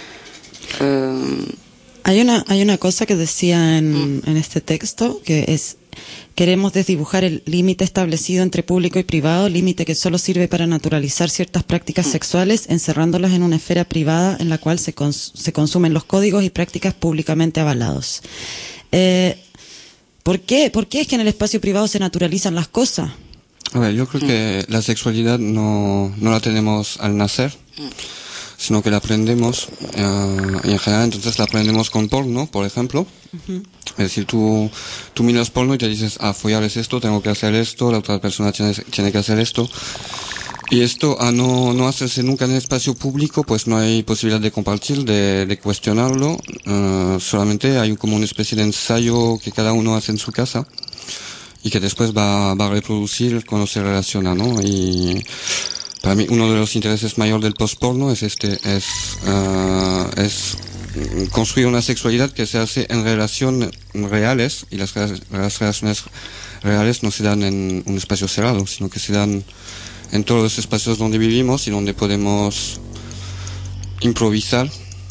Um, hay una hay una cosa que decía en, mm. en este texto, que es: queremos desdibujar el límite establecido entre público y privado, límite que solo sirve para naturalizar ciertas prácticas sexuales, encerrándolas en una esfera privada en la cual se, cons- se consumen los códigos y prácticas públicamente avalados. Eh, ¿Por qué? ¿Por qué es que en el espacio privado se naturalizan las cosas? A ver, yo creo que la sexualidad no, no la tenemos al nacer, sino que la aprendemos, uh, y en general entonces la aprendemos con porno, por ejemplo. Uh-huh. Es decir, tú, tú miras porno y te dices, ah, follar es esto, tengo que hacer esto, la otra persona tiene, tiene que hacer esto. Y esto, a no, no hacerse nunca en el espacio público, pues no hay posibilidad de compartir, de, de cuestionarlo. Uh, solamente hay como una especie de ensayo que cada uno hace en su casa y que después va, va a reproducir cuando se relaciona, ¿no? Y para mí uno de los intereses mayores del postporno es este, es, uh, es construir una sexualidad que se hace en relaciones reales, y las, las relaciones reales no se dan en un espacio cerrado, sino que se dan en todos los espacios donde vivimos y donde podemos improvisar,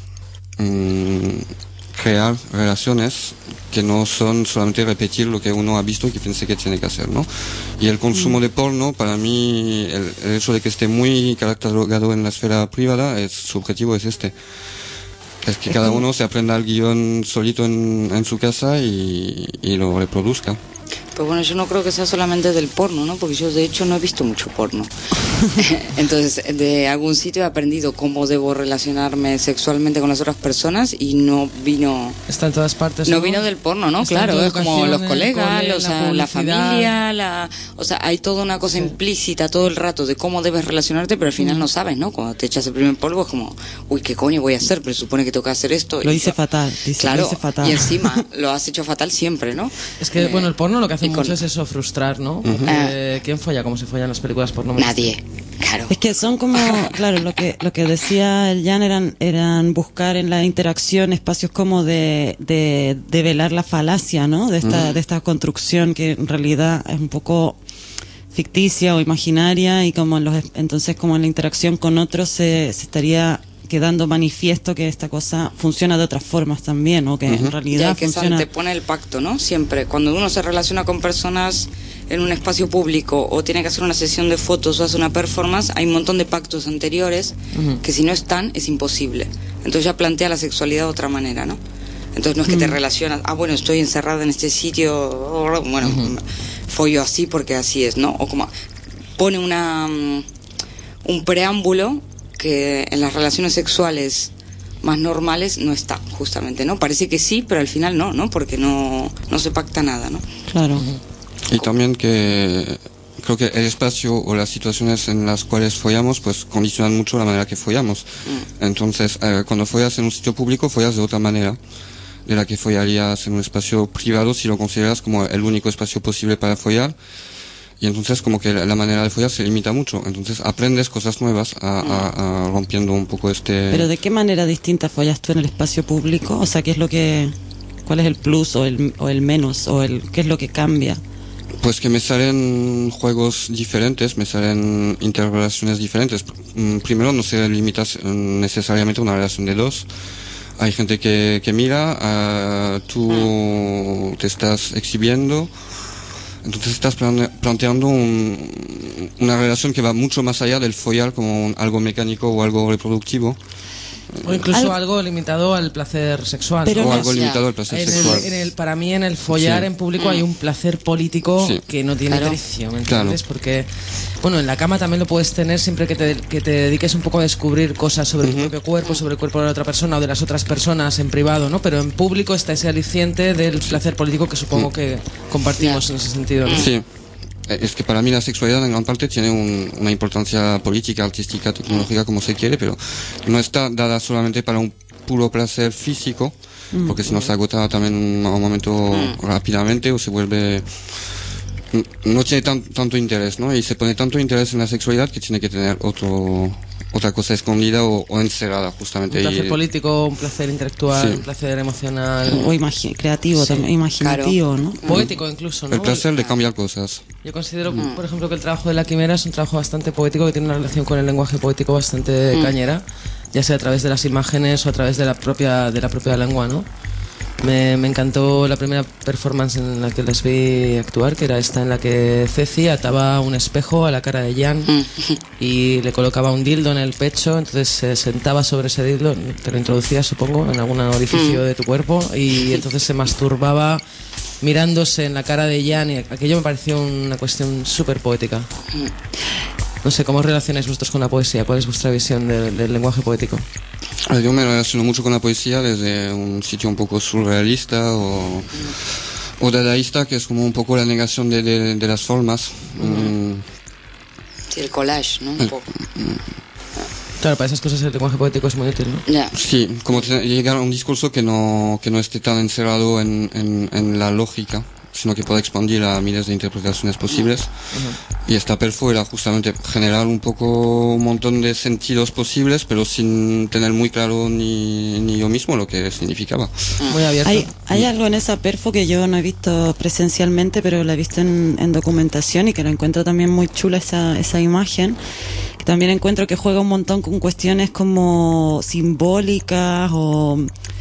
mmm, crear relaciones que no son solamente repetir lo que uno ha visto y que piensa que tiene que hacer, ¿no? Y el consumo mm. de porno, para mí, el, el hecho de que esté muy catalogado en la esfera privada, es, su objetivo es este. Es que cada uno se aprenda el guión solito en, en su casa y, y lo reproduzca. Pues bueno, yo no creo que sea solamente del porno, ¿no? Porque yo de hecho no he visto mucho porno. Entonces, de algún sitio he aprendido cómo debo relacionarme sexualmente con las otras personas y no vino... Está en todas partes. No, ¿no? vino del porno, ¿no? Está claro, es como los colegas, cole, los, la, la familia, la... O sea, hay toda una cosa sí. implícita todo el rato de cómo debes relacionarte, pero al final mm. no sabes, ¿no? Cuando te echas el primer polvo es como, uy, ¿qué coño voy a hacer? Pero supone que tengo que hacer esto. Lo hice yo, fatal, dice, claro, lo hice fatal. Y encima lo has hecho fatal siempre, ¿no? Es que, eh, bueno, el porno lo que hace mucho con... es eso, frustrar, ¿no? Uh-huh. Eh, ¿Quién folla como se follan las películas porno? Nadie. Claro. Es que son como, claro, lo que lo que decía el Jan eran eran buscar en la interacción espacios como de de, de velar la falacia, ¿no? De esta mm. de esta construcción que en realidad es un poco ficticia o imaginaria, y como en los entonces como en la interacción con otros se, se estaría quedando manifiesto que esta cosa funciona de otras formas también, o que uh-huh. en realidad ya, que funciona. se antepone el pacto, ¿no? Siempre cuando uno se relaciona con personas en un espacio público o tiene que hacer una sesión de fotos o hace una performance, hay un montón de pactos anteriores uh-huh. que si no están es imposible. Entonces ya plantea la sexualidad de otra manera, ¿no? Entonces no es que uh-huh. te relacionas, ah bueno, estoy encerrada en este sitio, bueno, uh-huh. follo así porque así es, ¿no? O como pone una um, un preámbulo que en las relaciones sexuales más normales no está, justamente, ¿no? Parece que sí, pero al final no, ¿no? Porque no, no se pacta nada, ¿no? Claro. Y también que creo que el espacio o las situaciones en las cuales follamos, pues condicionan mucho la manera que follamos. Mm. Entonces, eh, cuando follas en un sitio público, follas de otra manera de la que follarías en un espacio privado si lo consideras como el único espacio posible para follar. Y entonces como que la, la manera de follar se limita mucho. Entonces aprendes cosas nuevas a, a, a rompiendo un poco este... ¿Pero de qué manera distinta follas tú en el espacio público? O sea, ¿qué es lo que... ¿cuál es el plus o el, o el menos? ¿O el qué es lo que cambia? Pues que me salen juegos diferentes, me salen interrelaciones diferentes. Primero no se limita necesariamente a una relación de dos. Hay gente que, que mira, uh, tú te estás exhibiendo. Entonces estás planteando un, una relación que va mucho más allá del follar como un, algo mecánico o algo reproductivo. O incluso algo, algo limitado al placer sexual. Pero o no, algo limitado al placer en sexual. El, en el, para mí en el follar sí. en público hay un placer político sí. que no tiene claro. precio, ¿me entiendes? Claro. Porque, bueno, en la cama también lo puedes tener siempre que te, que te dediques un poco a descubrir cosas sobre uh-huh. tu propio cuerpo, sobre el cuerpo de la otra persona o de las otras personas en privado, ¿no? Pero en público está ese aliciente del placer político que supongo uh-huh. que compartimos yeah. en ese sentido, ¿no? Sí. Es que para mí la sexualidad en gran parte tiene un, una importancia política, artística, tecnológica, como se quiere, pero no está dada solamente para un puro placer físico, porque si no se agota también a un momento rápidamente o se vuelve... no tiene tan, tanto interés, ¿no? Y se pone tanto interés en la sexualidad que tiene que tener otro... otra cosa escondida o, o encerrada, justamente. Un placer y, político, un placer intelectual, sí. un placer emocional. O imagi- creativo, sí. también, imaginativo, claro. ¿no? Poético incluso, ¿no? El placer de cambiar cosas. Yo considero, mm. por ejemplo, que el trabajo de La Quimera es un trabajo bastante poético, que tiene una relación con el lenguaje poético bastante mm. cañera, ya sea a través de las imágenes o a través de la propia, de la propia lengua, ¿no? Me, me encantó la primera performance en la que les vi actuar, que era esta en la que Ceci ataba un espejo a la cara de Jan y le colocaba un dildo en el pecho, entonces se sentaba sobre ese dildo, te lo introducía supongo en algún orificio de tu cuerpo y entonces se masturbaba mirándose en la cara de Jan y aquello me pareció una cuestión súper poética. No sé, ¿cómo os relacionáis vosotros con la poesía? ¿Cuál es vuestra visión del, del lenguaje poético? Yo me relaciono mucho con la poesía desde un sitio un poco surrealista o, o dadaísta, que es como un poco la negación de, de, de las formas. Mm. Sí, el collage, ¿no? Un poco. Claro, para esas cosas el lenguaje poético es muy útil, ¿no? Yeah. Sí, como llegar a un discurso que no, que no esté tan encerrado en, en, en la lógica, sino que pueda expandir a miles de interpretaciones posibles. Uh-huh. Y esta perfo era justamente generar un poco un montón de sentidos posibles, pero sin tener muy claro ni, ni yo mismo lo que significaba. Muy abierto. Hay, hay algo en esa perfo que yo no he visto presencialmente, pero la he visto en, en documentación y que la encuentro también muy chula esa, esa imagen. Que también encuentro que juega un montón con cuestiones como simbólicas o...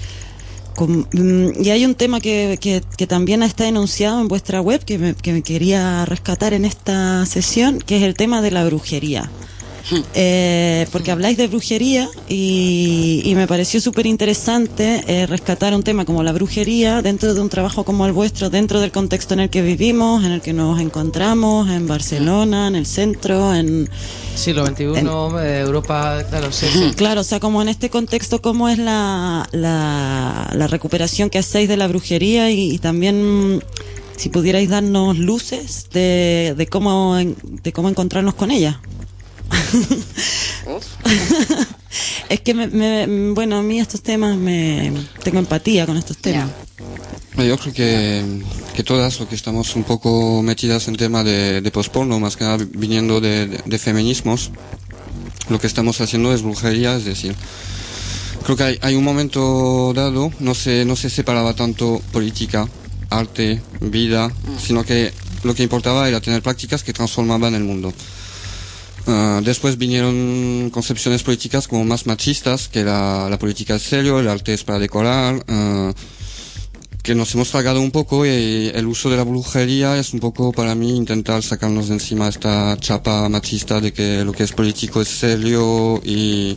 Y hay un tema que, que, que también está enunciado en vuestra web que me, que me quería rescatar en esta sesión, que es el tema de la brujería. Eh, porque habláis de brujería y, y me pareció súper interesante eh, rescatar un tema como la brujería dentro de un trabajo como el vuestro, dentro del contexto en el que vivimos, en el que nos encontramos, en Barcelona, en el centro, en... Siglo veintiuno, en, eh, Europa, claro, sí, sí. Claro, o sea, como en este contexto, ¿cómo es la, la, la recuperación que hacéis de la brujería? Y, y también, si pudierais darnos luces de, de, cómo, de cómo encontrarnos con ella. Es que, me, me, bueno, a mí estos temas, me tengo empatía con estos temas. Yeah. Yo creo que, que todas, lo que estamos un poco metidas en tema de, de post-porno, más que nada viniendo de, de, de feminismos, lo que estamos haciendo es brujería, es decir, creo que hay, hay un momento dado, no se, no se separaba tanto política, arte, vida, sino que lo que importaba era tener prácticas que transformaban el mundo. Uh, después vinieron concepciones políticas como más machistas, que la, la política es serio, el arte es para decorar, uh, que nos hemos tragado un poco, y el uso de la brujería es un poco para mí intentar sacarnos de encima esta chapa machista de que lo que es político es serio y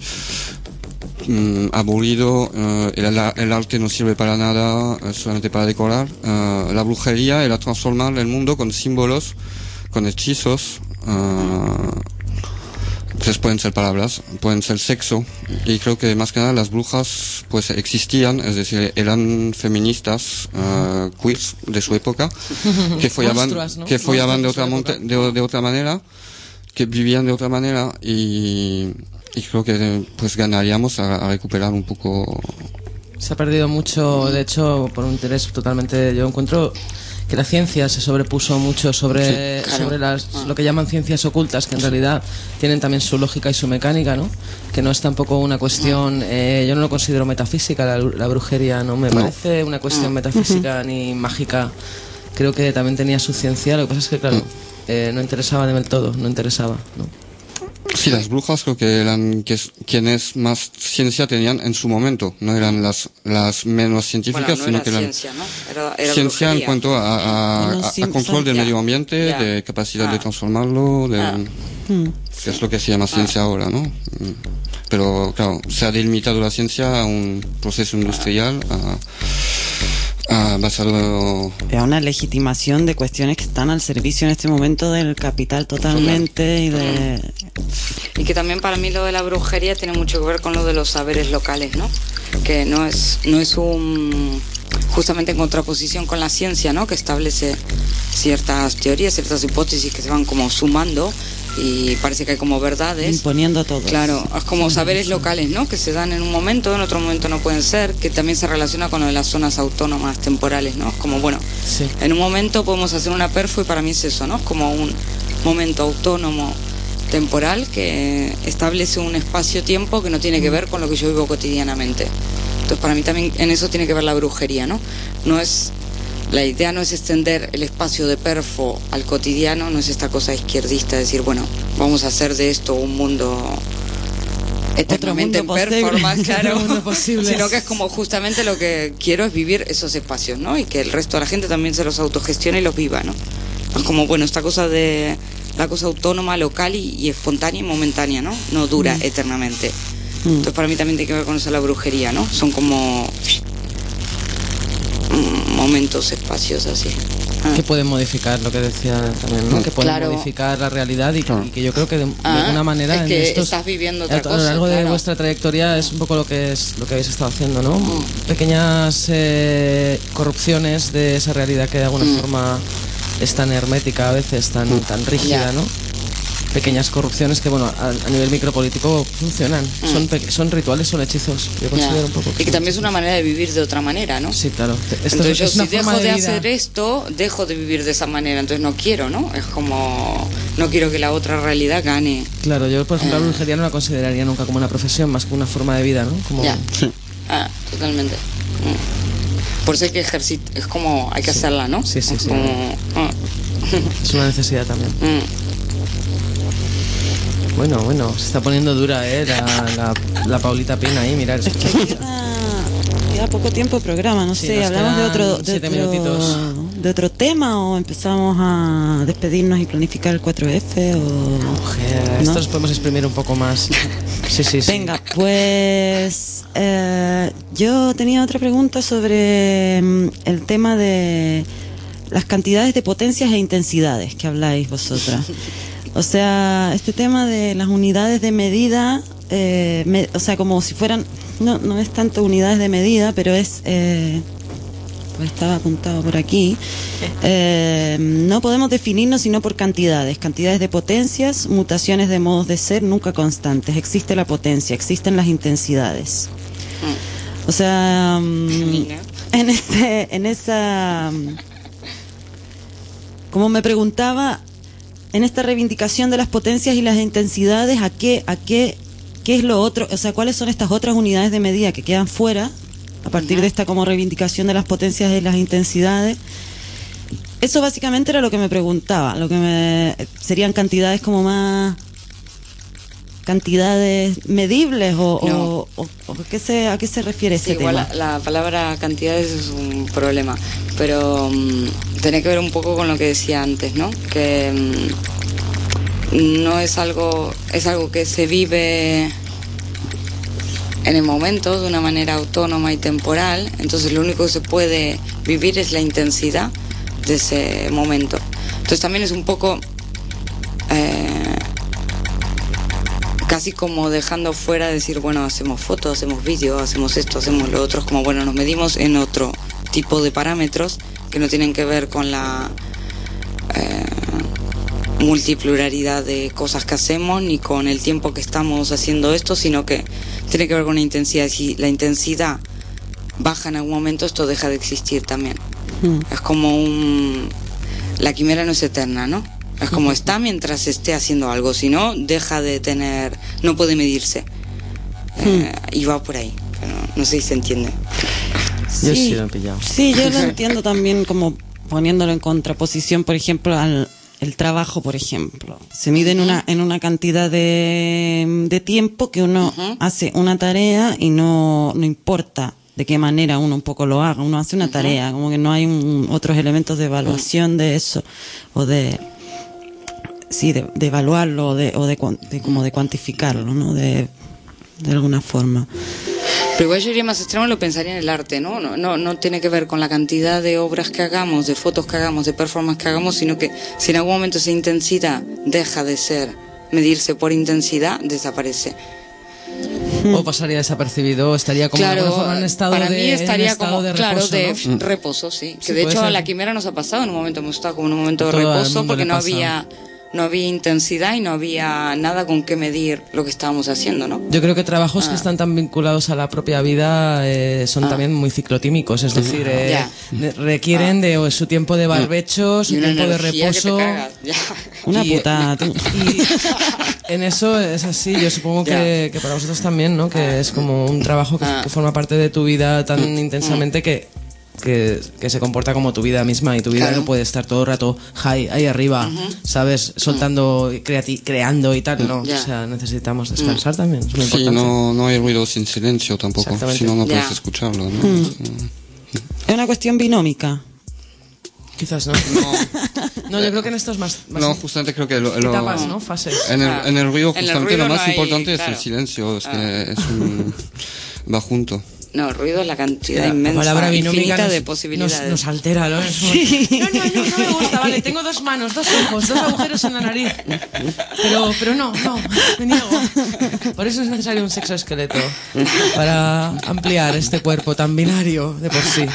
Mm, aburrido, uh, el, el arte no sirve para nada, uh, solamente para decorar. Uh, la brujería era transformar el mundo con símbolos, con hechizos, uh, entonces pueden ser palabras, pueden ser sexo, y creo que más que nada las brujas pues existían, es decir, eran feministas, uh, queers de su época, que follaban, Monstruas, ¿no? que follaban de otra, monte, de, de otra manera, que vivían de otra manera, y Y creo que pues ganaríamos a, a recuperar un poco. Se ha perdido mucho, de hecho, por un interés totalmente. Yo encuentro que la ciencia se sobrepuso mucho sobre, sí, claro. sobre las, lo que llaman ciencias ocultas, que en realidad tienen también su lógica y su mecánica, ¿no? Que no es tampoco una cuestión. Eh, yo no lo considero metafísica, la, la brujería no me no. parece una cuestión metafísica uh-huh. ni mágica. Creo que también tenía su ciencia. Lo que pasa es que, claro, eh, no interesaba del todo, no interesaba, ¿no? Sí, las brujas creo que eran que, quienes más ciencia tenían en su momento, no eran las las menos científicas, bueno, no sino que eran ciencia, ¿no? era, era ciencia brujería. En cuanto a, a, a, a control del medio ambiente, yeah. de capacidad ah. de transformarlo, de, ah. que es lo que se llama ciencia ah. ahora, ¿no? Pero claro, se ha delimitado la ciencia a un proceso industrial, a Ah, basado a una legitimación de cuestiones que están al servicio en este momento del capital totalmente y de y que también para mí lo de la brujería tiene mucho que ver con lo de los saberes locales, ¿no? Que no es no es un justamente en contraposición con la ciencia, ¿no? Que establece ciertas teorías, ciertas hipótesis que se van como sumando y parece que hay como verdades imponiendo todo. Claro, es como saberes locales, ¿no? Que se dan en un momento, en otro momento no pueden ser, que también se relaciona con lo de las zonas autónomas temporales, ¿no? Es como, bueno, sí. en un momento podemos hacer una perfo y para mí es eso, ¿no? Es como un momento autónomo temporal que establece un espacio-tiempo que no tiene que ver con lo que yo vivo cotidianamente. Entonces para mí también en eso tiene que ver la brujería, ¿no? No es La idea no es extender el espacio de perfo al cotidiano, no es esta cosa izquierdista, decir, bueno, vamos a hacer de esto un mundo eternamente en performance, claro, sino que es como justamente lo que quiero es vivir esos espacios, ¿no? Y que el resto de la gente también se los autogestione y los viva, ¿no? Es como, bueno, esta cosa de la cosa autónoma, local y, y espontánea y momentánea, ¿no? No dura mm. eternamente. Mm. Entonces para mí también tiene que ver con eso la brujería, ¿no? Son como momentos, espacios así. Ah. Que pueden modificar lo que decía también, ¿no? Que pueden claro. modificar la realidad y, y que yo creo que de, ah, de alguna manera es que en estos, estás viviendo otra a, cosa, a lo largo claro. de vuestra trayectoria es un poco lo que es lo que habéis estado haciendo, ¿no? Mm. Pequeñas eh, corrupciones de esa realidad que de alguna mm. forma es tan hermética a veces, tan, mm. tan rígida, yeah. ¿no? Pequeñas corrupciones que, bueno, a, a nivel micropolítico funcionan. Mm. Son, pe- son rituales, son hechizos. Yo considero yeah. un poco. Y que también es una manera de vivir de otra manera, ¿no? Sí, claro. Esto entonces yo es si dejo de, de hacer esto, dejo de vivir de esa manera. Entonces no quiero, ¿no? Es como, no quiero que la otra realidad gane. Claro, yo por ejemplo eh. la brujería no la consideraría nunca como una profesión, más que una forma de vida, ¿no? Como... Ya. Sí. Ah, totalmente. Mm. Por eso hay que ejercitar, es como, hay que sí. hacerla, ¿no? Sí, sí, es sí. Como, ah. Es una necesidad también. Mm. Bueno, bueno, se está poniendo dura, ¿eh? La, la, la Paulita Pina ahí, mirar. Es que queda, queda poco tiempo de programa, no sí, sé, hablamos de otro, de otro, de otro tema o empezamos a despedirnos y planificar el cuatro F o... Mujer, ¿no? Esto los podemos exprimir un poco más. Sí, sí, sí. Venga, pues eh, yo tenía otra pregunta sobre el tema de las cantidades de potencias e intensidades que habláis vosotras. O sea, este tema de las unidades de medida, eh, me, o sea, como si fueran, no no es tanto unidades de medida, pero es, eh, pues estaba apuntado por aquí, eh, no podemos definirnos sino por cantidades, cantidades de potencias, mutaciones de modos de ser nunca constantes. Existe la potencia, existen las intensidades. O sea, um, en ese, en esa, como me preguntaba, en esta reivindicación de las potencias y las intensidades, ¿a qué, a qué, qué es lo otro? O sea, ¿cuáles son estas otras unidades de medida que quedan fuera a partir de esta como reivindicación de las potencias y las intensidades? Eso básicamente era lo que me preguntaba, lo que me serían cantidades como más cantidades medibles o, No. o, o, o ¿qué se, a qué se refiere Sí, ese igual tema? la, la palabra cantidades es un problema, pero um, tiene que ver un poco con lo que decía antes, ¿no? Que um, no es algo, es algo que se vive en el momento de una manera autónoma y temporal, entonces lo único que se puede vivir es la intensidad de ese momento. Entonces también es un poco eh, casi como dejando fuera decir, bueno, hacemos fotos, hacemos vídeos, hacemos esto, hacemos lo otro, es como, bueno, nos medimos en otro tipo de parámetros que no tienen que ver con la eh, multipluralidad de cosas que hacemos ni con el tiempo que estamos haciendo esto, sino que tiene que ver con la intensidad. Si la intensidad baja en algún momento, esto deja de existir también. Mm. Es como un... La quimera no es eterna, ¿no? Es como está mientras esté haciendo algo, si no, deja de tener, no puede medirse. Eh, hmm. Y va por ahí, pero no sé si se entiende. Sí, yo sí lo he pillado. Sí, yo lo entiendo también como poniéndolo en contraposición, por ejemplo, al el trabajo, por ejemplo. Se mide en una, en una cantidad de, de tiempo que uno uh-huh. hace una tarea y no, no importa de qué manera uno un poco lo haga, uno hace una uh-huh. tarea, como que no hay un, otros elementos de evaluación uh-huh. de eso, o de... Sí, de, de evaluarlo o de, o de, de como de cuantificarlo, ¿no? De, de alguna forma. Pero igual yo iría más extremo, lo pensaría en el arte, ¿no? No, no, no tiene que ver con la cantidad de obras que hagamos, de fotos que hagamos, de performance que hagamos, sino que si en algún momento esa intensidad deja de ser, medirse por intensidad, desaparece. O pasaría desapercibido, o estaría como claro, de alguna forma en estado para de mí estaría estado como, de claro, reposo, de ¿no? reposo, sí. Que sí, de hecho ser. a la quimera nos ha pasado, en un momento hemos estado como en un momento de Todo reposo porque no pasa. había... no había intensidad y no había nada con qué medir lo que estábamos haciendo, ¿no? Yo creo que trabajos ah. que están tan vinculados a la propia vida eh, son ah. también muy ciclotímicos, es decir, eh, requieren ah. de su tiempo de barbecho, su tiempo de reposo. Una y, putada. Y, y en eso es así, yo supongo que, que para vosotros también, ¿no? Que ah. es como un trabajo que, ah. que forma parte de tu vida tan mm. intensamente que... Que, que se comporta como tu vida misma y tu vida claro. no puede estar todo el rato high, ahí arriba, uh-huh. ¿sabes? Soltando, uh-huh. creati- creando y tal, no. Yeah. O sea, necesitamos descansar uh-huh. también. Es muy sí, importante. no, no hay ruido sin silencio tampoco, si no, no yeah. puedes escucharlo, ¿no? Mm. Es una cuestión binómica. Quizás no. No, no yo creo que en estos más, más no, justamente creo que lo, lo, etapas, ¿no? Fases. En el, en el ruido, justamente el ruido lo más no hay, importante claro. es el silencio, es ah. que es un, va junto. No, el ruido es la cantidad la inmensa, infinita nos, de posibilidades. Nos, nos altera, ¿no? Sí. No, no, no, no me gusta, vale, tengo dos manos, dos ojos, dos agujeros en la nariz. Pero, pero no, no, me niego. Por eso es necesario un sexoesqueleto, para ampliar este cuerpo tan binario de por sí.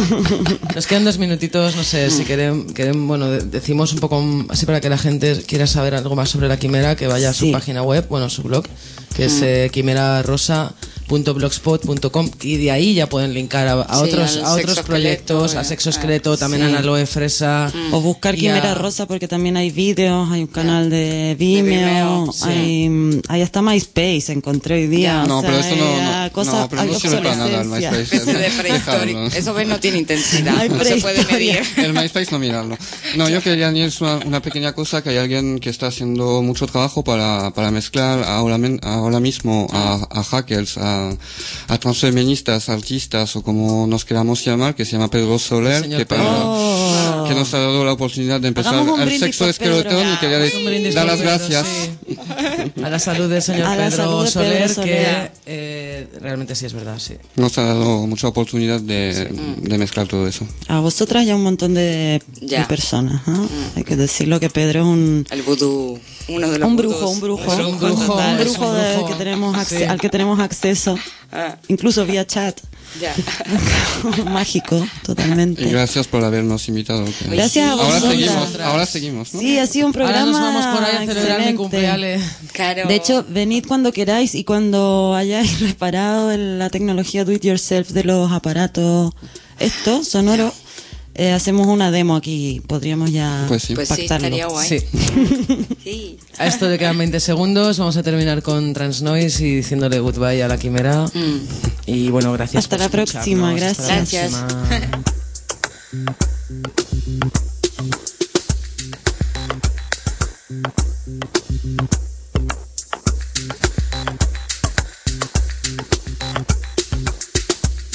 Nos quedan dos minutitos, no sé, si quieren, quieren bueno, decimos un poco, así para que la gente quiera saber algo más sobre la quimera, que vaya a su sí. página web, bueno, su blog, que es eh, quimera rosa punto blogspot punto com y de ahí ya pueden linkar a, a sí, otros a otros proyectos, a Sexoesqueleto, ah, también sí. a Aloe Fresa mm. o buscar Quimera a... Rosa porque también hay vídeos, hay un canal de Vimeo, de Vimeo sí. hay, hay hasta MySpace, encontré hoy día. No, o sea, pero eso no, no, cosa, no, pero no sirve para nada el MySpace. Es de prehistórico. Eso ves, no tiene intensidad, no se puede medir. El MySpace no mirarlo. No, yo quería añadir una, una pequeña cosa, que hay alguien que está haciendo mucho trabajo para, para mezclar ahora, ahora mismo a, a hackers, a, a transfeministas, artistas o como nos queramos llamar, que se llama Pedro Soler, que, para, oh. que nos ha dado la oportunidad de empezar el Sexoesqueleton y quería decir, dar las gracias sí. a la salud del señor Pedro, salud de Soler, Pedro Soler, que eh, realmente sí es verdad, sí. Nos ha dado mucha oportunidad de, sí. de mezclar todo eso. A vosotras ya un montón de, de personas, ¿eh? mm. hay que decirlo que Pedro es un... El vudú, uno de los un brujo, un brujo, un brujo, un brujo, un brujo de, que tenemos ac- sí. al que tenemos acceso. Ah. Incluso vía chat. Ya. Mágico, totalmente. Y gracias por habernos invitado. Gracias a vosotras. Ahora seguimos, ahora seguimos, ¿no? Sí, ha sido un programa ahora nos vamos por ahí a celebrar mi cumpleaños. Claro. De hecho, venid cuando queráis y cuando hayáis reparado en la tecnología do it yourself de los aparatos esto sonoro, eh, hacemos una demo aquí. Podríamos ya Pues sí. Pues sí, pactarlo. estaría guay. Sí. Sí. A esto le quedan veinte segundos. Vamos a terminar con Transnoise y diciéndole goodbye a la Quimera. Mm. Y bueno, gracias. Hasta por la próxima, escucharnos. Hasta la gracias. próxima.